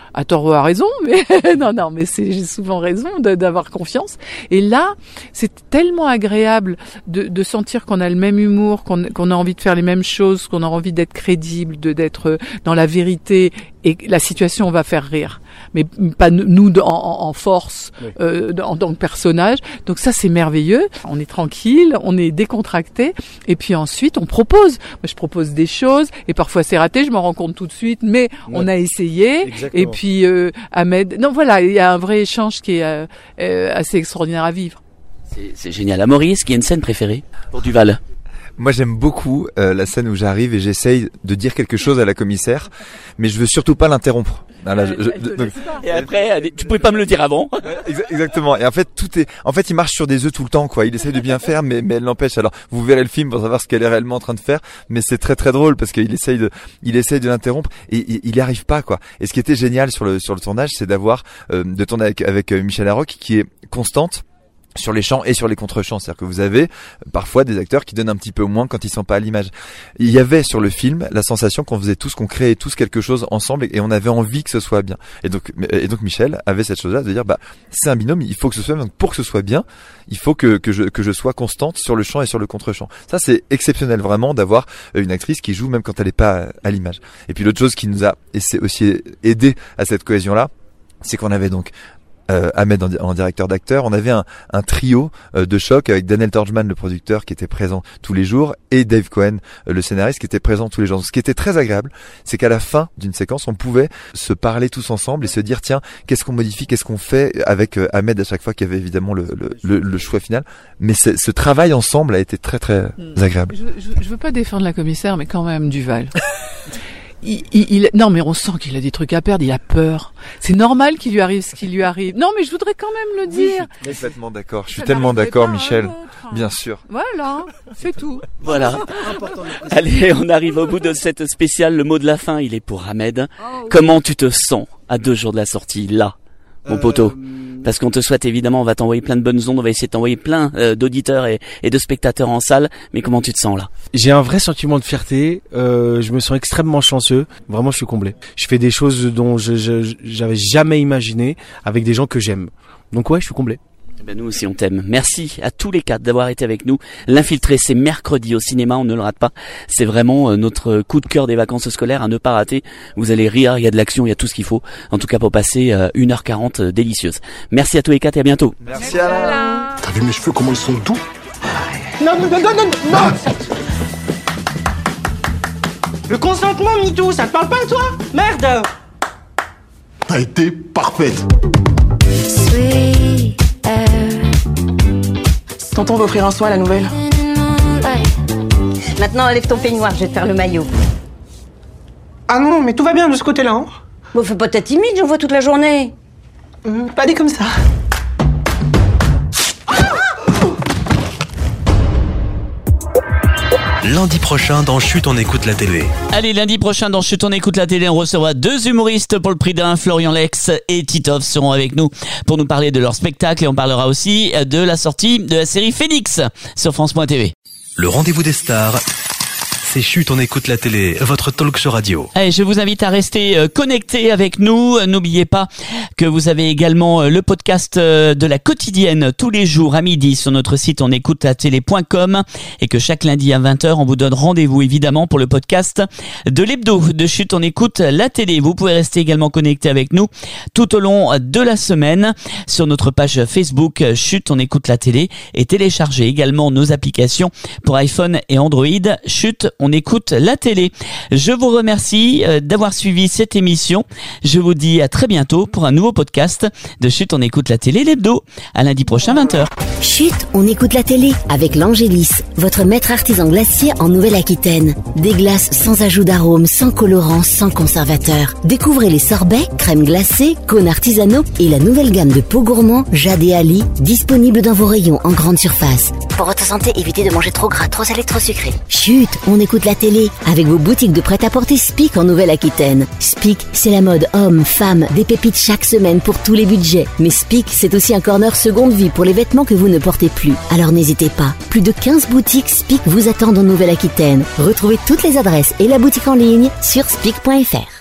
à tort ou à raison, mais non, mais j'ai souvent raison d'avoir confiance. Et là, c'est tellement agréable de sentir qu'on a le même humour, qu'on a envie de faire les mêmes choses, qu'on a envie d'être crédible, d'être dans la vérité, et la situation va faire rire. Mais pas nous en force, en tant que personnage. Donc ça, c'est merveilleux. On est tranquille, on est décontracté, et puis ensuite, on propose. Moi, je propose des choses, et parfois c'est raté, je m'en rends compte tout de suite, mais on a essayé. Exactement. Et puis Ahmed, non voilà, il y a un vrai échange qui est assez extraordinaire à vivre. C'est génial. Maurice, qui a une scène préférée pour Duval? Moi, j'aime beaucoup la scène où j'arrive et j'essaye de dire quelque chose à la commissaire, mais je veux surtout pas l'interrompre. Voilà, et après, tu pouvais pas me le dire avant. Exactement. Et en fait, il marche sur des œufs tout le temps, quoi. Il essaye de bien faire, mais elle l'empêche. Alors, vous verrez le film pour savoir ce qu'elle est réellement en train de faire, mais c'est très très drôle parce qu'il essaye de l'interrompre et il y arrive pas, quoi. Et ce qui était génial sur le tournage, c'est de tourner avec Michel Larocque, qui est constante sur les chants et sur les contre-chants. C'est-à-dire que vous avez parfois des acteurs qui donnent un petit peu moins quand ils sont pas à l'image. Il y avait sur le film la sensation qu'on créait tous quelque chose ensemble et on avait envie que ce soit bien. Et donc Michel avait cette chose-là de dire, c'est un binôme, il faut que ce soit bien. Donc pour que ce soit bien, il faut que je sois constante sur le chant et sur le contre-chant. Ça, c'est exceptionnel vraiment d'avoir une actrice qui joue même quand elle est pas à l'image. Et puis l'autre chose qui nous a aussi aidé à cette cohésion-là, c'est qu'on avait donc Ahmed en directeur d'acteur, on avait un trio de choc avec Daniel Torgman, le producteur, qui était présent tous les jours, et Dave Cohen, le scénariste, qui était présent tous les jours. Donc, ce qui était très agréable, c'est qu'à la fin d'une séquence, on pouvait se parler tous ensemble et se dire, tiens, qu'est-ce qu'on modifie, qu'est-ce qu'on fait, avec Ahmed à chaque fois, qui avait évidemment le choix final. Mais ce travail ensemble a été très très agréable. Je veux pas défendre la commissaire, mais quand même Duval. Non, mais on sent qu'il a des trucs à perdre, il a peur. C'est normal qu'il lui arrive ce qui lui arrive. Non, mais je voudrais quand même le dire. Je suis complètement d'accord. Je suis tellement d'accord, Michel. Bien sûr. Voilà, c'est tout. Voilà. Allez, on arrive au bout de cette spéciale. Le mot de la fin, il est pour Ahmed. Oh, oui. Comment tu te sens à 2 jours de la sortie, là, mon poteau? Parce qu'on te souhaite évidemment, on va t'envoyer plein de bonnes ondes, on va essayer de t'envoyer plein d'auditeurs et de spectateurs en salle. Mais comment tu te sens là? J'ai un vrai sentiment de fierté. Je me sens extrêmement chanceux. Vraiment, je suis comblé. Je fais des choses dont j'avais jamais imaginé avec des gens que j'aime. Donc ouais, je suis comblé. Ben nous aussi on t'aime. Merci à tous les 4 d'avoir été avec nous. L'infiltré, c'est mercredi au cinéma, on ne le rate pas. C'est vraiment notre coup de cœur des vacances scolaires à ne pas rater. Vous allez rire, il y a de l'action, il y a tout ce qu'il faut. En tout cas pour passer 1h40 délicieuse. Merci à tous les 4 et à bientôt. Merci Alain. T'as vu mes cheveux, comment ils sont doux? Non. Le consentement, MeToo, ça te parle pas toi? Merde. T'as été parfaite. Tonton va offrir un soin à la nouvelle. Maintenant, enlève ton peignoir, je vais te faire le maillot. Ah non, mais tout va bien de ce côté-là. Hein. Bon, fais pas ta timide, j'en vois toute la journée. Pas dit comme ça. Lundi prochain dans Chut, on écoute la télé. Allez, lundi prochain dans Chut, on écoute la télé, on recevra 2 humoristes pour le prix d'un. Florian Lex et Titov seront avec nous pour nous parler de leur spectacle et on parlera aussi de la sortie de la série Phoenix sur France.tv. Le rendez-vous des stars, c'est Chut, on écoute la télé, votre talk show radio. Allez, je vous invite à rester connectés avec nous. N'oubliez pas que vous avez également le podcast de la quotidienne tous les jours à midi sur notre site onécoutelatélé.com et que chaque lundi à 20h, on vous donne rendez-vous évidemment pour le podcast de l'hebdo de Chut, on écoute la télé. Vous pouvez rester également connectés avec nous tout au long de la semaine sur notre page Facebook Chut, on écoute la télé et télécharger également nos applications pour iPhone et Android. Chut, on écoute la télé. Je vous remercie d'avoir suivi cette émission. Je vous dis à très bientôt pour un nouveau podcast de Chut, on écoute la télé, l'hebdo. À lundi prochain, 20h. Chut, on écoute la télé avec l'Angélis, votre maître artisan glacier en Nouvelle-Aquitaine. Des glaces sans ajout d'arôme, sans colorant, sans conservateur. Découvrez les sorbets, crèmes glacées, cônes artisanaux et la nouvelle gamme de pots gourmands Jade et Ali, disponible dans vos rayons en grande surface. Pour votre santé, évitez de manger trop gras, trop salé, trop sucré. Chut, on écoute la télé avec vos boutiques de prêt-à-porter Spic en Nouvelle-Aquitaine. Spic, c'est la mode homme, femme, des pépites chaque semaine pour tous les budgets. Mais Spic, c'est aussi un corner seconde vie pour les vêtements que vous ne portez plus. Alors n'hésitez pas. Plus de 15 boutiques Spic vous attendent en Nouvelle-Aquitaine. Retrouvez toutes les adresses et la boutique en ligne sur spic.fr.